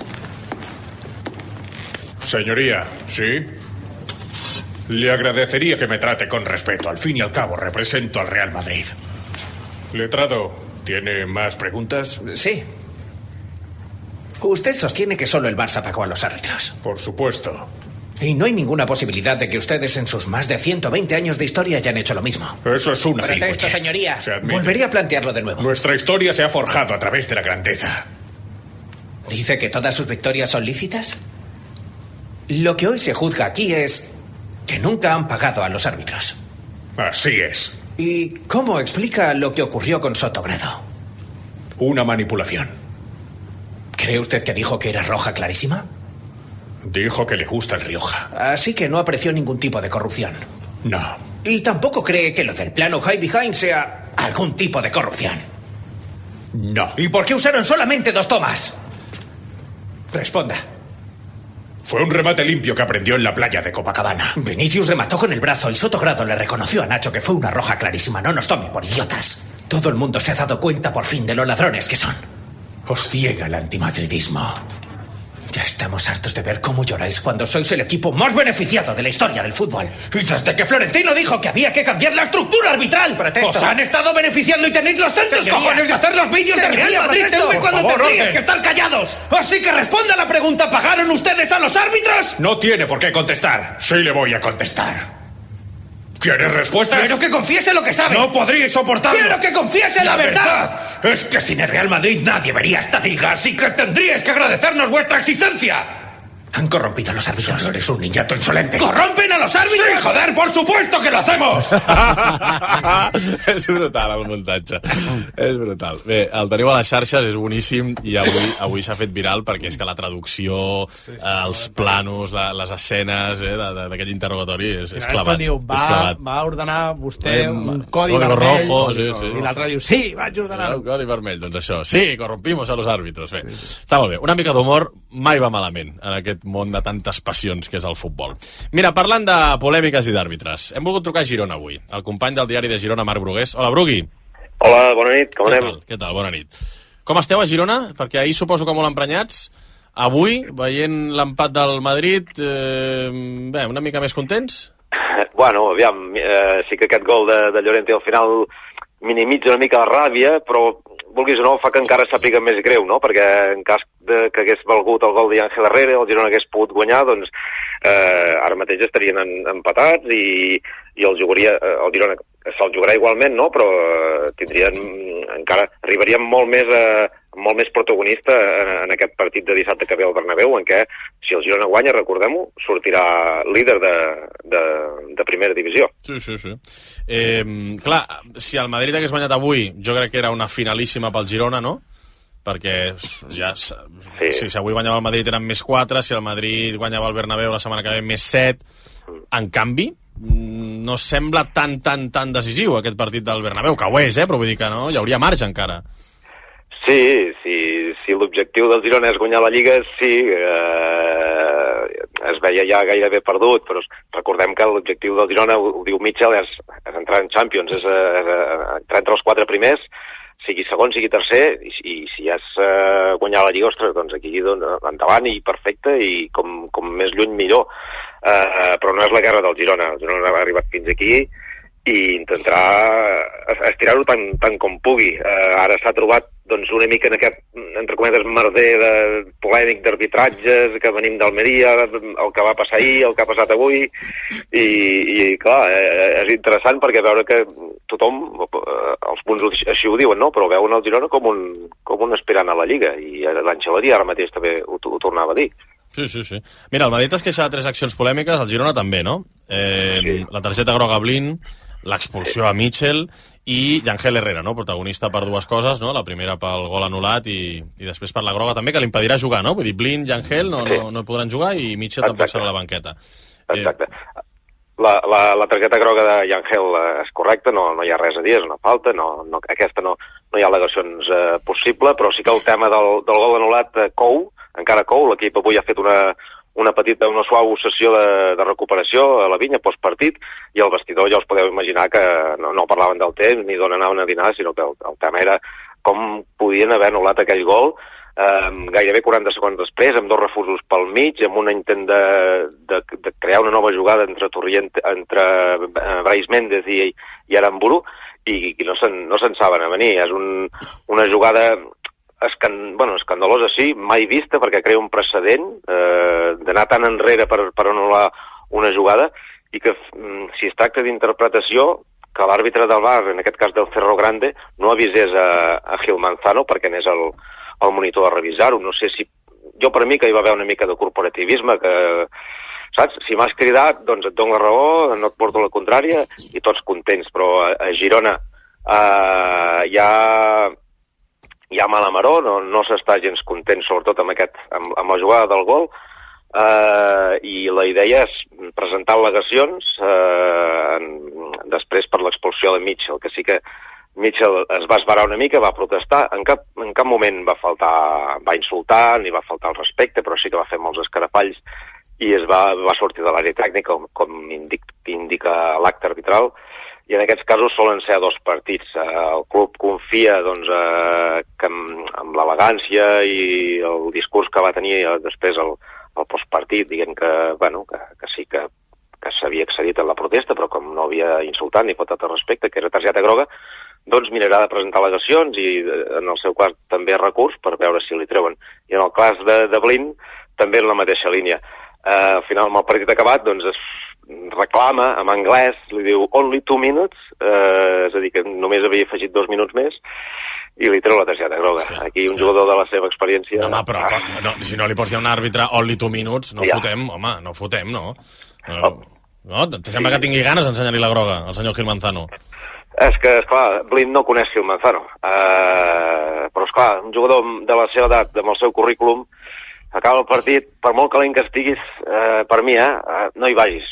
Señoría, ¿sí? Le agradecería que me trate con respeto. Al fin y al cabo, represento al Real Madrid. Letrado, ¿tiene más preguntas? Sí. Usted sostiene que solo el Barça pagó a los árbitros. Por supuesto. Y no hay ninguna posibilidad de que ustedes en sus más de 120 años de historia hayan hecho lo mismo. Eso es una Protesto, señoría. Volvería a plantearlo de nuevo. Nuestra historia se ha forjado a través de la grandeza. ¿Dice que todas sus victorias son lícitas? Lo que hoy se juzga aquí es que nunca han pagado a los árbitros. Así es. ¿Y cómo explica lo que ocurrió con Sotogrado? Una manipulación. ¿Cree usted que dijo que era roja clarísima? Dijo que le gusta el Rioja. Así que no apreció ningún tipo de corrupción. No. ¿Y tampoco cree que lo del plano High Behind sea algún tipo de corrupción? No. ¿Y por qué usaron solamente 2 tomas? Responda. Fue un remate limpio que aprendió en la playa de Copacabana. Vinicius remató con el brazo y Sotogrado le reconoció a Nacho que fue una roja clarísima. No nos tomen por idiotas. Todo el mundo se ha dado cuenta por fin de lo ladrones que son. Os ciega el antimadridismo. Ya estamos hartos de ver cómo lloráis cuando sois el equipo más beneficiado de la historia del fútbol. Y desde que Florentino dijo que había que cambiar la estructura arbitral, os han estado beneficiando y tenéis los santos cojones de hacer los vídeos de Real Madrid TV cuando tendríais que estar callados. Así que responda a la pregunta, ¿pagaron ustedes a los árbitros? No tiene por qué contestar. Sí le voy a contestar. ¿Quieres respuestas? ¡Quiero que confiese lo que sabe! ¡No podríais soportarlo! ¡Quiero que confiese la verdad! Es que sin el Real Madrid nadie vería esta liga, así que tendríais que agradecernos vuestra existencia. Han corrompido a los árbitros. Solo eres un niñato insolente. ¿Corrompen a los árbitros? ¡Sí, joder, por supuesto que lo hacemos! És brutal, el muntatge. És brutal. Bé, el teniu a les xarxes, és boníssim, i avui s'ha fet viral perquè és que la traducció, els planos, les escenes d'aquest interrogatori és clavat. Diu, va ordenar vostè un codi vermell, i l'altre diu, sí, vaig ordenar un codi vermell. Doncs això, sí, corrompimos a los árbitros. Bé, està molt bé. Una mica d'humor mai va malament en aquest món de tantes passions que és el futbol. Mira, parlant de polèmiques i d'àrbitres, hem volgut trucar a Girona avui, el company del diari de Girona, Marc Brugués. Hola, Brugui. Hola, bona nit, com anem? Què tal? Bona nit. Com esteu a Girona? Perquè ahir suposo que molt emprenyats. Avui, veient l'empat del Madrid, bé, una mica més contents? Bueno, aviam, sí que aquest gol de Llorente al final minimitza una mica la ràbia, però vulguis o no, fa que encara sàpiga més greu, no? Perquè en cas que hagués valgut el gol d'Ángel Herrera, el Girona hagués pogut guanyar, doncs ara mateix estarien empatats i el Girona se'l jugarà igualment, no? Però encara arribarien molt més protagonista en aquest partit de dissabte que ve al Bernabéu, en què, si el Girona guanya, recordem-ho, sortirà líder de primera divisió. Sí. Clar, si el Madrid hagués guanyat avui, jo crec que era una finalíssima pel Girona, no? Perquè ja, si avui guanyava el Madrid eren més 4, si el Madrid guanyava el Bernabéu la setmana que ve més 7. En canvi, no sembla tan decisiu aquest partit del Bernabéu, que ho és, però vull dir que no, hi hauria marge encara. Sí, si l'objectiu del Girona és guanyar la Lliga, sí, es veia ja gairebé perdut, però recordem que l'objectiu del Girona, ho diu Mitchell, és entrar en Champions, és entrar entre els 4 primers, sigui segon, sigui tercer, i si és guanyar la Lliga, ostres, doncs aquí endavant i perfecte, i com més lluny millor. Però no és la guerra del Girona. El Girona ha arribat fins aquí i intentarà estirar-ho tant com pugui. Ara s'ha trobat doncs, una mica en aquest, entre cometes, merder polèmic d'arbitratges, que venim d'Almeria, el que va passar ahir, el que ha passat avui, i clar, és interessant perquè veure que tothom, els punts així ho diuen, no? Però veuen el Girona com un aspirant a la Lliga, i l'Ancelotti ara mateix també ho tornava a dir. Sí. Mira, el Madrid es queixa de 3 accions polèmiques, el Girona també, no? La targeta groga a Blin, l'expulsió a Mitchell i Ángel Herrera, no? Protagonista per 2 coses, no? La primera pel gol anul·lat i després per la groga també, que l'impedirà jugar, no? Vull dir, Blin i Ángel no podran jugar i Mitchell tampoc serà a la banqueta. Exacte. La targeta groga de Ángel és correcta, no hi ha res a dir, és una falta, aquesta no hi ha al·legacions possible, però sí que el tema del gol anul·lat cou, encara cou, l'equip avui ha fet una suau sessió de recuperació a la Vinya postpartit, i el vestidor ja us podeu imaginar que no parlaven del temps ni d'on anaven a dinar, sinó que el tema era com podien haver anul·lat aquell gol gairebé 40 segons després, amb 2 refusos pel mig, amb un intent de crear una nova jugada entre Brais Méndez i Aramburu, i no se'n saben a venir. És una jugada escandalosa, sí, mai vista, perquè crea un precedent d'anar tan enrere per anul·lar una jugada, i que si es tracta d'interpretació, que l'àrbitre del VAR, en aquest cas del Cerro Grande, no avisés a Gil Manzano perquè anés al monitor a revisar-ho. No sé si... Jo, per mi, que hi va haver una mica de corporativisme, que... Saps? Si m'has cridat, doncs et dono la raó, no et porto la contrària, i tots contents. Però a Girona hi ha mala maror, no s'està gens content, sobretot amb la jugada del gol, i la idea és presentar al·legacions després per l'expulsió de Mitchell, que sí que Mitchell es va esverar una mica, va protestar, en cap moment va insultar ni va faltar el respecte, però sí que va fer molts escarafalls, i es va sortir de l'àrea tècnica, com indica l'acte arbitral, i en aquests casos solen ser a 2 partits. El club confia doncs, que amb l'elegància i el discurs que va tenir després el postpartit, dient que sí que s'havia excedit en la protesta, però com no havia insultat ni faltat al respecte, que era targeta groga, doncs mirarà de presentar al·legacions i en el seu cas també recurs per veure si li treuen. I en el cas de Blind també en la mateixa línia. Al final, amb el partit acabat, doncs es reclama en anglès, li diu only 2 minutes, és a dir, que només havia afegit 2 minuts més, i li treu la targeta groga. Aquí un jugador de la seva experiència... No, home, però si no li pots dir a un àrbitre only 2 minutes, no fotem, home, no fotem, no? No, sembla que tingui ganes d'ensenyar-li la groga al senyor Gil Manzano. És que, esclar, Blind no coneix Gil Manzano. Però, esclar, un jugador de la seva edat, amb el seu currículum, acaba el partit, per molt calent que estiguis, per mi, no hi vagis.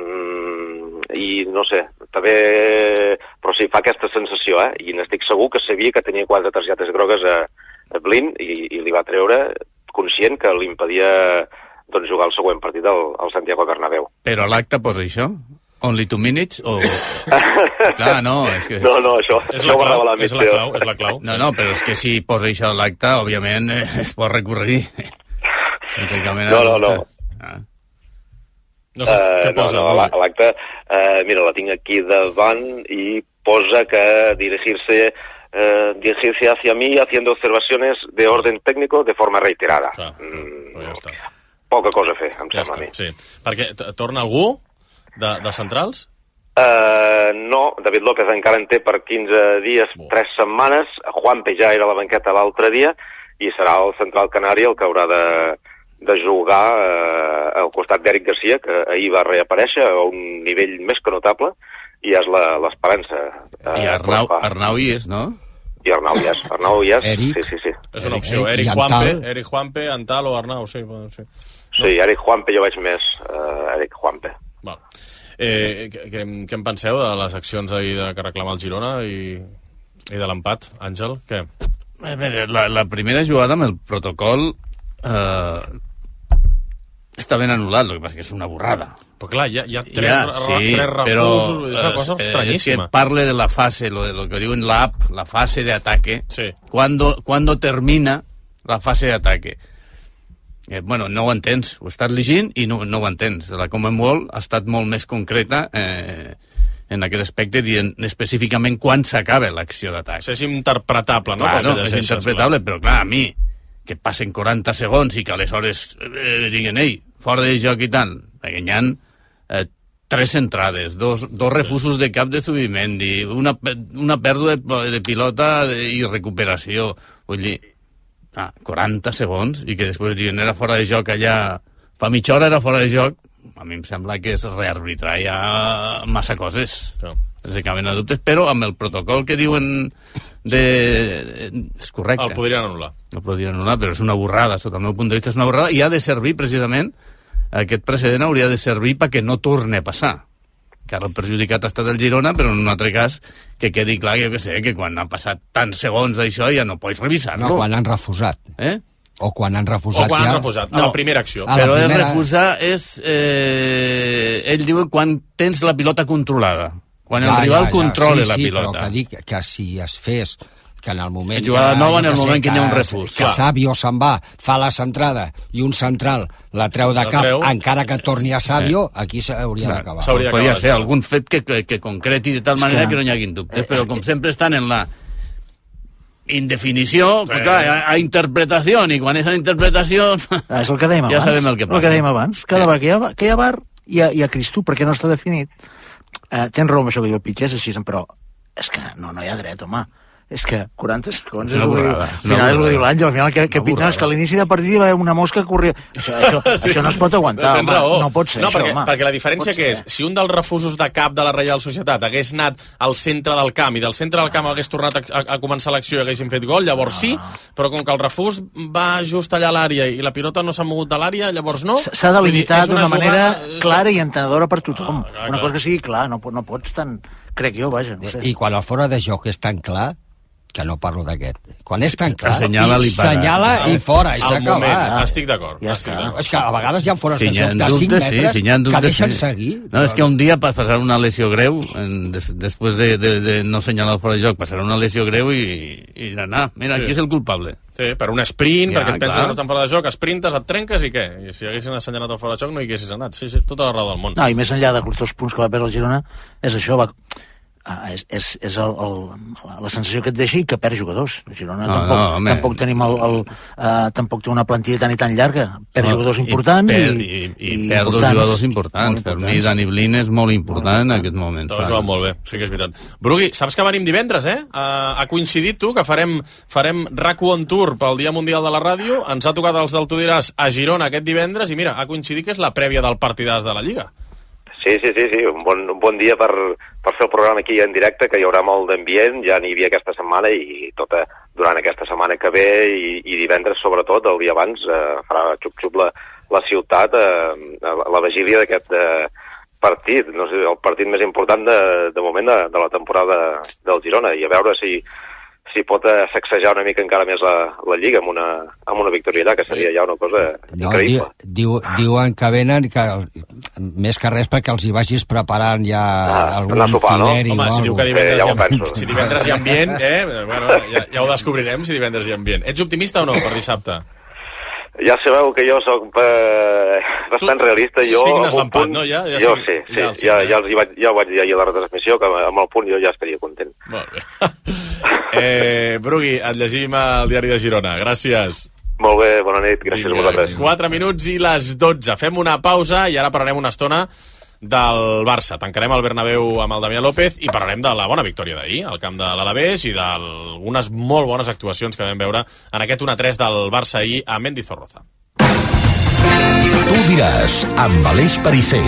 I no sé, també... Però sí, fa aquesta sensació, i n'estic segur que sabia que tenia 4 targetes grogues a Blind i li va treure conscient que li impedia doncs, jugar el següent partit al Santiago Bernabéu. Però a l'acte posa això? Only 2 minutes? O... Clar, no, és que... No, això és la clau. No, però és que si posa això a l'acte, òbviament, es pot recorrer sense cap mena de dubte. No sé què posa. No, l'acte, mira, la tinc aquí davant i posa que dirigirse hacia mí haciendo observaciones de orden técnico de forma reiterada. Ja està. Poca cosa a fer, em sembla a mi. Sí. Perquè torna algú de centrals? No, David López encara en té per 15 dies, 3 setmanes. Juanpe ja era a la banqueta l'altre dia i serà el central canari el que haurà de jugar al costat d'Eric Garcia, que ahir va reaparèixer a un nivell més que notable, i és l'esperança. I Arnau hi és, no? I Arnau hi és. Eric. Sí. És una opció. Eric Juanpe, Antal o Arnau, sí. Sí, Eric Juanpe jo veig més. Eric Juanpe. Val. Què en penseu de les accions ahir que reclama el Girona i de l'empat, Àngel? Què? La primera jugada amb el protocol està ben anul·lat, el que passa que és una borrada. Però clar, hi ha tres refusos, és una cosa estranyíssima. Es que parle de la fase, lo que diuen la app, la fase de ataque, cuando termina la fase de ataque. Bueno, no ho entens, ho he estat llegint i no ho entens. La Commonwealth ha estat molt més concreta en aquest aspecte, dient específicament quan s'acaba l'acció d'atac. És interpretable, no? Clar, és interpretable, però clar, a mi, que passen 40 segons i que aleshores diguen, ei, fora de joc i tant, perquè hi ha 3 entrades, dos refusos de cap de Zubimendi, una pèrdua de pilota i recuperació. Vull dir, 40 segons i que després diuen era fora de joc allà, fa mitja hora era fora de joc, a mi em sembla que és rearbitrar ja massa coses, sense cap mena de dubtes, però amb el protocol que diuen és correcte. El podrien anul·lar. El podrien anul·lar, però és una borrada, sota el meu punt de vista és una borrada, i ha de servir precisament, aquest precedent hauria de servir perquè no torni a passar. Que ara el perjudicat ha estat el Girona, però en un altre cas que quedi clar, jo que sé, que quan han passat tants segons d'això ja no pots revisar-lo. No, quan han refusat. O quan han refusat a la primera acció. Però el refusar és... ell diu quan tens la pilota controlada. Quan el rival controla la pilota. Però que dic que si es fes que en el moment... Jugada nova en el moment que hi ha un refús. Que Savio se'n va, fa la centrada i un central la treu de cap, encara que torni a Savio, aquí s'hauria d'acabar. Podria ser algun fet que concreti de tal manera que no hi haguin dubtes, però com sempre estan en la indefinició, a interpretació, i quan és a interpretació... És el que dèiem abans. Ja sabem el que passa. El que dèiem abans. Cada vegada que hi ha bar, hi ha Cristo, perquè no està definit. Tens raó amb això que diu el Pitxer, és així, però és que no hi ha dret, home. És que 40 segons és el que diu l'Àngel, al final que és que a l'inici de partit hi va haver una mosca que corria. Això no es pot aguantar, home, no pot ser això, home. Perquè la diferència que és, si un dels refusos de cap de la Reial Societat hagués anat al centre del camp i del centre del camp hagués tornat a començar l'acció i haguéssim fet gol, llavors sí, però com que el refús va just allà a l'àrea i la pilota no s'ha mogut de l'àrea, llavors no. S'ha de limitar d'una manera clara i entenedora per tothom. Una cosa que sigui clar, no pots tant... Crec jo, vaja, no sé. I quan el fora de joc és tan clar, que no parlo d'aquest. Quan és tan clar, senyala i fora, i s'ha acabat. Estic d'acord. És que a vegades hi ha fores de joc de 5 metres que deixen seguir. No, és que un dia passarà una lesió greu, després de no senyalar el fora de joc, passarà una lesió greu i anar, mira, qui és el culpable? Sí, per un sprint, perquè et penses que no estan fora de joc, sprintes, et trenques i què? I si haguessin assenyalat el fora de joc no hi haguessis anat. Sí, tota la raó del món. No, i més enllà d'aquests 2 punts que va perdre el Girona, és això, és la sensació que et deixa i que perd jugadors. El Girona tampoc tenim tampoc té una plantilla tan i tan llarga. Perd jugadors importants i perd 2 jugadors importants. Per mi Dani Blin és molt important en aquest moment. Tot va molt bé, sí que és veritat. Brugui, saps que venim divendres, eh? Ha coincidit tu que farem RAC1 on tour pel Dia Mundial de la Ràdio. Ens ha tocat els del Tu diràs a Girona aquest divendres i mira, ha coincidit que és la prèvia del partidàs de la Lliga. Sí, un bon dia per fer el programa aquí en directe, que hi haurà molt d'ambient, ja n'hi havia aquesta setmana i durant aquesta setmana que ve i divendres sobretot, el dia abans, farà xup-xup la ciutat a la vigília d'aquest partit, no sé, el partit més important de moment de la temporada del Girona, i a veure si pot sacsejar una mica encara més la Lliga amb una victòria allà, que seria ja una cosa increïble. Diuen que venen, més que res perquè els hi vagis preparant ja algun itinerari. Home, si diu que divendres hi ha ambient, ja ho descobrirem, si divendres hi ha ambient. Ets optimista o no per dissabte? Ja sabeu que jo soc bastant realista. Signes l'empat, no? Ja ho vaig dir ahir a la retransmissió, que amb el punt jo ja estaria content. Molt bé. Brugui, et llegim al Diari de Girona. Gràcies. Molt bé, bona nit, gràcies a vosaltres. 4 minuts i les 12. Fem una pausa i ara parlarem una estona del Barça. Tancarem el Bernabéu amb el Damià López i parlarem de la bona victòria d'ahir al camp de l'Alavés i d'algunes molt bones actuacions que vam veure en aquest 1-3 del Barça ahir a Mendizorroza. Tu diràs, amb Aleix Perisser.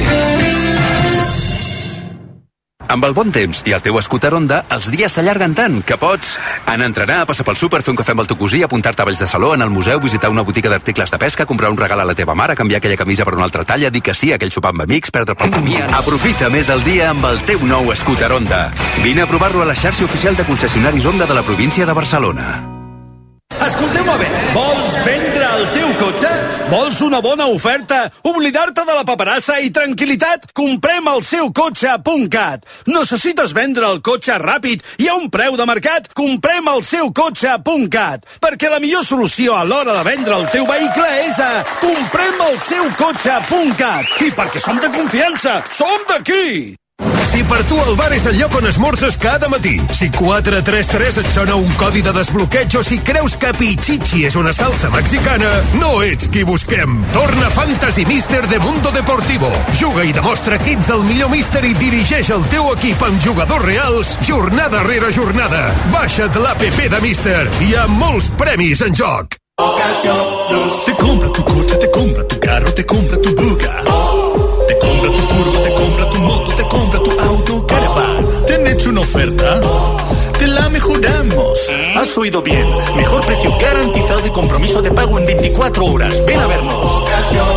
Amb el bon temps i el teu scooter Honda, els dies s'allarguen tant que pots anar a entrenar, passar pel súper, fer un cafè amb el teu cosí, apuntar-te a Valls de Saló, anar al museu, visitar una botiga d'articles de pesca, comprar un regal a la teva mare, canviar aquella camisa per una altra talla, dir que sí a aquell sopar amb amics, perdre pel camí... Aprofita més el dia amb el teu nou scooter Honda. Vine a provar-lo a la xarxa oficial de concessionaris Honda de la província de Barcelona. Escolteu-me bé, vols vendre el teu cotxe? Vols una bona oferta? Oblidar-te de la paperassa i tranquil·litat? Comprem el seu cotxe.cat. Necessites vendre el cotxe ràpid i a un preu de mercat? Comprem el seu cotxe.cat. Perquè la millor solució a l'hora de vendre el teu vehicle és a comprem el seu cotxe.cat. I perquè som de confiança, som d'aquí! Si per tu el bar és el lloc on esmorces cada matí, si 433 et sona un codi de desbloqueig o si creus que Pichichi és una salsa mexicana, no ets qui busquem. Torna Fantasy Mister de Mundo Deportivo. Juga i demostra que ets el millor míster i dirigeix el teu equip amb jugadors reals jornada rere jornada. Baixa't l'APP de Mister. Hi ha molts premis en joc. Te compra tu coche, te compra tu carro, te compra tu buga. Te compra tu furgo, te compra tu moto, te compra tu auto, caravan. ¿Te han hecho una oferta? Te la mejoramos. Has oído bien. Mejor precio garantizado y compromiso de pago en 24 horas. Ven a vernos.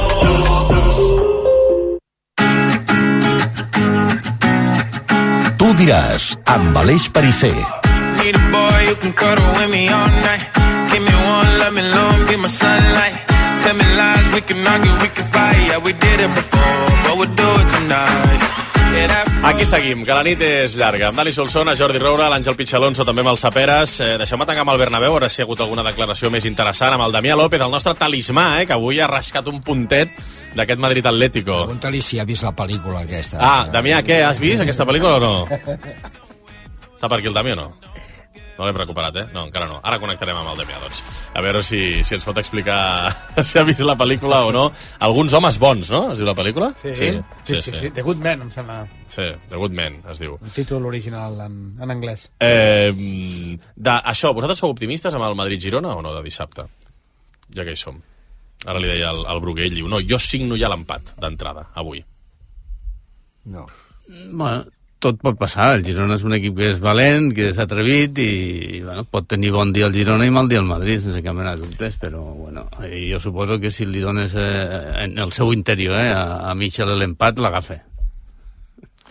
Tu diràs, amb Aleix Perisser. Need a boy who can cuddle with me all night. Give me one, let me long, be my sunlight. Tell me lies, we can argue, we can fight. Yeah, we did it before, but we'll do it tonight. Aquí seguim, que la nit és llarga. Amb Dani Solsona, Jordi Roura, l'Àngel Pichalonso, també amb el Saperes. Deixem-me tancar amb el Bernabéu, ara si hi ha hagut alguna declaració més interessant, amb el Damià López, el nostre talismà, que avui ha rascat un puntet d'aquest Madrid Atlético. Pregunta-li si ha vist la pel·lícula aquesta. Damià, què? Has vist aquesta pel·lícula o no? Està per aquí el Damià o no? No l'hem recuperat, No, encara no. Ara connectarem amb el Damià, doncs. A veure si ens pot explicar si ha vist la pel·lícula o no. Alguns homes bons, no? Es diu la pel·lícula? Sí. The Good Men, em sembla. Sí, The Good Men, es diu. El títol original en anglès. Això, vosaltres sou optimistes amb el Madrid-Girona o no, de dissabte? Ja que hi som. Ara li deia al Bruguer, ell diu, no, jo signo ja l'empat d'entrada, avui. No. Bueno, tot pot passar. El Girona és un equip que és valent, que és atrevit i pot tenir bon dia el Girona i mal dia el Madrid, sense cap mena de dubtes, però jo suposo que si li dones en el seu interior a Michel l'empat, l'agafa.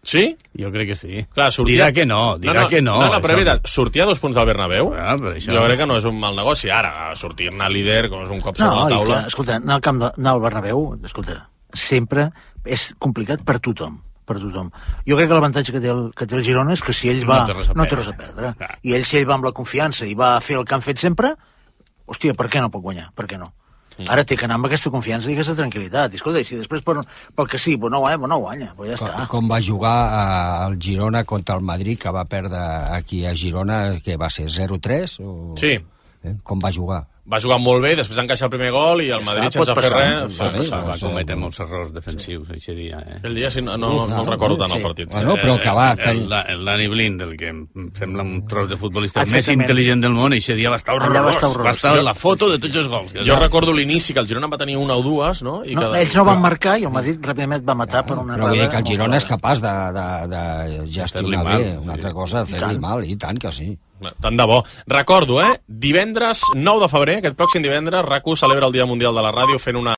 Sí? Jo crec que sí. Clar, dirà que no. No, però és veritat, sortir a 2 punts del Bernabéu, jo crec que no és un mal negoci. Ara, sortir-ne líder, com és un cop sobre la taula... Escolta, anar al Bernabéu, escolta, sempre és complicat per tothom. Jo crec que l'avantatge que té el Girona és que si ell va... No té res a perdre. I ell, si ell va amb la confiança i va fer el que han fet sempre, hòstia, per què no pot guanyar? Per què no? Ara té que anar amb aquesta confiança i aquesta tranquil·litat. I escolta, si després pel que sí, no guanya, però ja està. Com va jugar el Girona contra el Madrid, que va perdre aquí a Girona, que va ser 0-3? Sí. Com va jugar? Va jugar molt bé, després encaixar el primer gol i el Madrid sense fer res... Va cometre molts errors defensius aquest dia. El dia no el recordo tant el partit. Però que va... El Dani Blind, el que em sembla un tros de futbolista més intel·ligent del món, aquest dia va estar horrorós. Va estar la foto de tots els gols. Jo recordo l'inici, que el Girona va tenir 1 o 2, no? Ells no van marcar i el Madrid ràpidament va matar per una errada. Però vull dir que el Girona és capaç de gestionar bé. Una altra cosa, fer-li mal, i tant que sí. Tant de bo. Recordo, divendres 9 de febrer, aquest pròxim divendres, RAC1 celebra el Dia Mundial de la Ràdio fent una